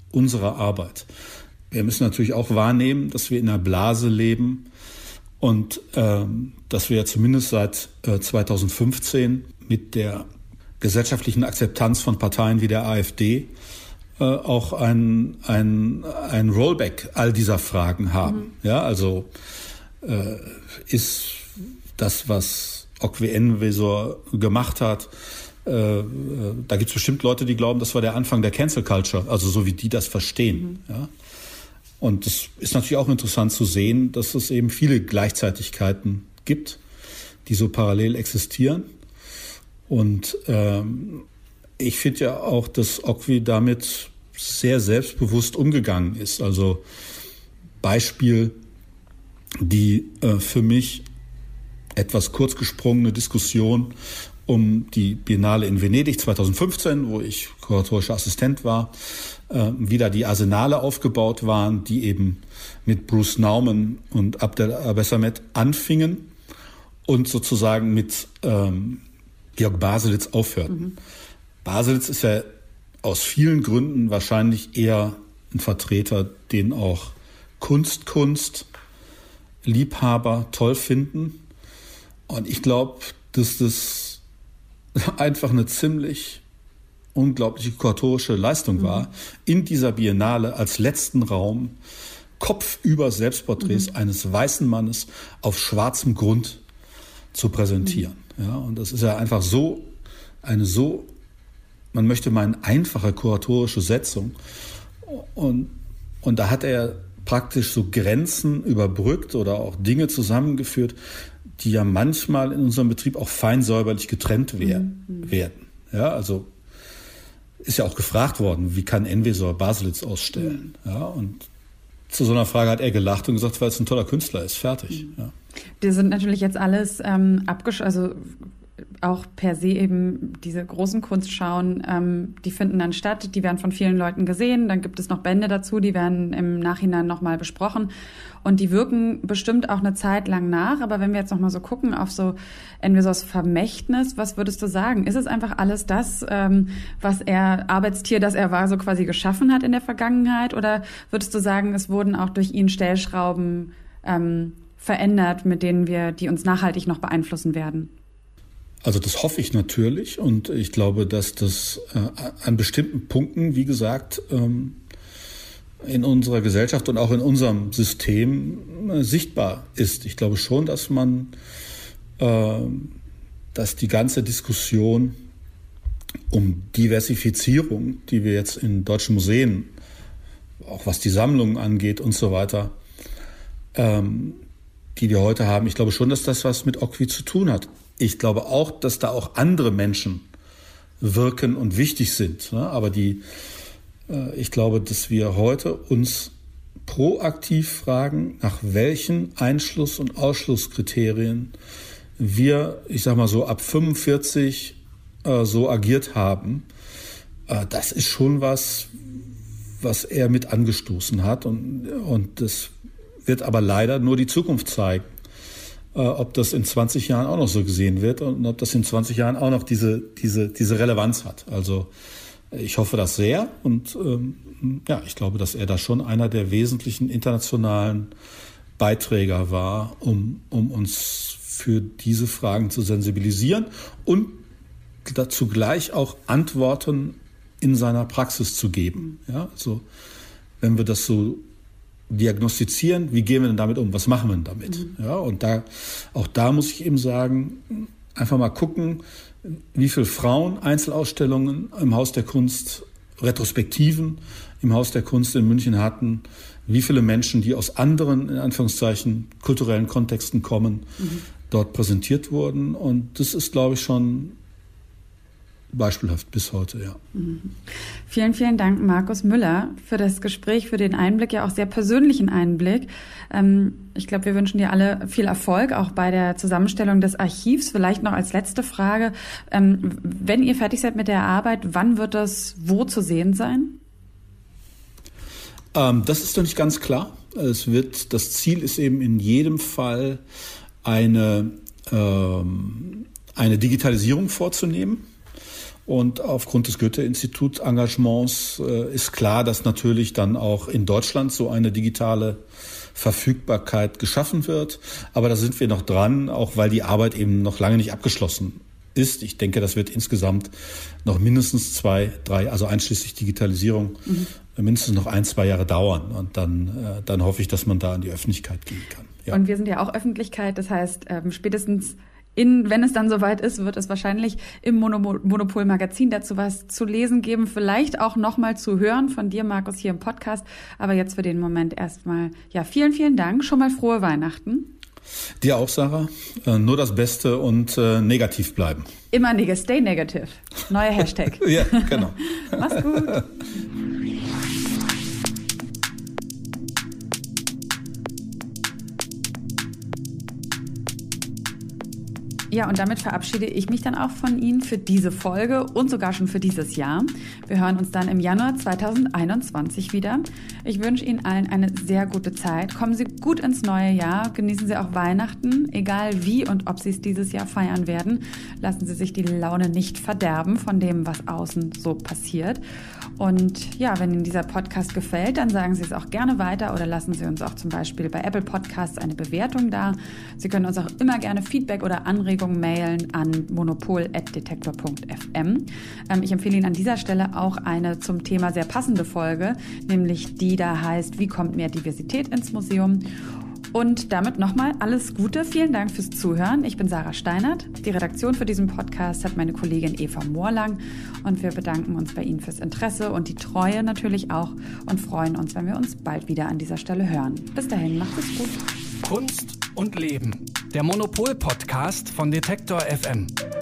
unserer Arbeit. Wir müssen natürlich auch wahrnehmen, dass wir in einer Blase leben und ähm, dass wir ja zumindest seit äh, zweitausendfünfzehn mit der gesellschaftlichen Akzeptanz von Parteien wie der AfD äh, auch ein, ein, ein Rollback all dieser Fragen haben. Mhm. Ja, also äh, ist das, was Okwy Enwezor gemacht hat, äh, da gibt es bestimmt Leute, die glauben, das war der Anfang der Cancel Culture, also so wie die das verstehen. Mhm. Ja. Und es ist natürlich auch interessant zu sehen, dass es eben viele Gleichzeitigkeiten gibt, die so parallel existieren. Und ähm, ich finde ja auch, dass Okwy damit sehr selbstbewusst umgegangen ist. Also Beispiel, die äh, für mich etwas kurz gesprungene Diskussion um die Biennale in Venedig zweitausendfünfzehn, wo ich kuratorischer Assistent war, äh, wieder die Arsenale aufgebaut waren, die eben mit Bruce Nauman und Abdel Abessamet anfingen und sozusagen mit ähm, Georg Baselitz aufhörten. Mhm. Baselitz ist ja aus vielen Gründen wahrscheinlich eher ein Vertreter, den auch Kunst, Kunst, Liebhaber toll finden. Und ich glaube, dass das einfach eine ziemlich unglaubliche kuratorische Leistung war, mhm. in dieser Biennale als letzten Raum kopfüber Selbstporträts mhm. eines weißen Mannes auf schwarzem Grund zu präsentieren. Mhm. Ja, und das ist ja einfach so eine so, man möchte meinen, einfache kuratorische Setzung. Und, und da hat er praktisch so Grenzen überbrückt oder auch Dinge zusammengeführt, die ja manchmal in unserem Betrieb auch fein säuberlich getrennt wer- mhm. werden. Ja, also ist ja auch gefragt worden, wie kann Enwezor Baselitz ausstellen? Mhm. Ja, und zu so einer Frage hat er gelacht und gesagt, weil es ein toller Künstler ist, fertig. Mhm. Ja. Die sind natürlich jetzt alles ähm, abgesch... also auch per se eben diese großen Kunstschauen, ähm, die finden dann statt, die werden von vielen Leuten gesehen, dann gibt es noch Bände dazu, die werden im Nachhinein nochmal besprochen und die wirken bestimmt auch eine Zeit lang nach, aber wenn wir jetzt nochmal so gucken auf so Enwezors Vermächtnis, was würdest du sagen? Ist es einfach alles das, ähm, was er, Arbeitstier, das er war, so quasi geschaffen hat in der Vergangenheit, oder würdest du sagen, es wurden auch durch ihn Stellschrauben ähm, verändert, mit denen wir, die uns nachhaltig noch beeinflussen werden? Also das hoffe ich natürlich und ich glaube, dass das äh, an bestimmten Punkten, wie gesagt, ähm, in unserer Gesellschaft und auch in unserem System äh, sichtbar ist. Ich glaube schon, dass man, äh, dass die ganze Diskussion um Diversifizierung, die wir jetzt in deutschen Museen, auch was die Sammlungen angeht und so weiter, ähm, die wir heute haben, ich glaube schon, dass das was mit Okwy zu tun hat. Ich glaube auch, dass da auch andere Menschen wirken und wichtig sind. Aber die, ich glaube, dass wir heute uns proaktiv fragen, nach welchen Einschluss- und Ausschlusskriterien wir, ich sag mal so, ab fünfundvierzig so agiert haben. Das ist schon was, was er mit angestoßen hat. Und, und das wird aber leider nur die Zukunft zeigen, ob das in zwanzig Jahren auch noch so gesehen wird und ob das in zwanzig Jahren auch noch diese, diese, diese Relevanz hat. Also ich hoffe das sehr und ähm, ja, ich glaube, dass er da schon einer der wesentlichen internationalen Beiträger war, um, um uns für diese Fragen zu sensibilisieren und dazu gleich auch Antworten in seiner Praxis zu geben. Ja, also wenn wir das so diagnostizieren, wie gehen wir denn damit um, was machen wir denn damit? Mhm. Ja, und da, auch da muss ich eben sagen, einfach mal gucken, wie viele Frauen Einzelausstellungen im Haus der Kunst, Retrospektiven im Haus der Kunst in München hatten, wie viele Menschen, die aus anderen, in Anführungszeichen, kulturellen Kontexten kommen, mhm. dort präsentiert wurden. Und das ist, glaube ich, schon beispielhaft bis heute, ja. Mhm. Vielen, vielen Dank, Markus Müller, für das Gespräch, für den Einblick, ja auch sehr persönlichen Einblick. Ähm, ich glaube, wir wünschen dir alle viel Erfolg, auch bei der Zusammenstellung des Archivs. Vielleicht noch als letzte Frage, ähm, wenn ihr fertig seid mit der Arbeit, wann wird das wo zu sehen sein? Ähm, das ist noch nicht ganz klar. Es wird, das Ziel ist eben in jedem Fall eine, ähm, eine Digitalisierung vorzunehmen. Und aufgrund des Goethe-Institut-Engagements äh, ist klar, dass natürlich dann auch in Deutschland so eine digitale Verfügbarkeit geschaffen wird. Aber da sind wir noch dran, auch weil die Arbeit eben noch lange nicht abgeschlossen ist. Ich denke, das wird insgesamt noch mindestens zwei, drei, also einschließlich Digitalisierung, mhm. mindestens noch ein, zwei Jahre dauern. Und dann, äh, dann hoffe ich, dass man da an die Öffentlichkeit gehen kann. Ja. Und wir sind ja auch Öffentlichkeit, das heißt, ähm, spätestens In, wenn es dann soweit ist, wird es wahrscheinlich im Monopol-Magazin dazu was zu lesen geben, vielleicht auch nochmal zu hören von dir, Markus, hier im Podcast. Aber jetzt für den Moment erstmal, ja, vielen, vielen Dank. Schon mal frohe Weihnachten. Dir auch, Sarah. Äh, nur das Beste und äh, negativ bleiben. Immer neg- stay negative. Neuer Hashtag. Ja, genau. Mach's gut. Ja, und damit verabschiede ich mich dann auch von Ihnen für diese Folge und sogar schon für dieses Jahr. Wir hören uns dann im Januar zweitausendeinundzwanzig wieder. Ich wünsche Ihnen allen eine sehr gute Zeit. Kommen Sie gut ins neue Jahr. Genießen Sie auch Weihnachten, egal wie und ob Sie es dieses Jahr feiern werden. Lassen Sie sich die Laune nicht verderben von dem, was außen so passiert. Und ja, wenn Ihnen dieser Podcast gefällt, dann sagen Sie es auch gerne weiter oder lassen Sie uns auch zum Beispiel bei Apple Podcasts eine Bewertung da. Sie können uns auch immer gerne Feedback oder Anregungen mailen an monopol at detektor punkt f m. Ähm, ich empfehle Ihnen an dieser Stelle auch eine zum Thema sehr passende Folge, nämlich die da heißt, wie kommt mehr Diversität ins Museum? Und damit nochmal alles Gute. Vielen Dank fürs Zuhören. Ich bin Sarah Steinert. Die Redaktion für diesen Podcast hat meine Kollegin Eva Moorlang. Und wir bedanken uns bei Ihnen fürs Interesse und die Treue natürlich auch und freuen uns, wenn wir uns bald wieder an dieser Stelle hören. Bis dahin, macht es gut. Kunst und Leben. Der Monopol-Podcast von Detektor F M.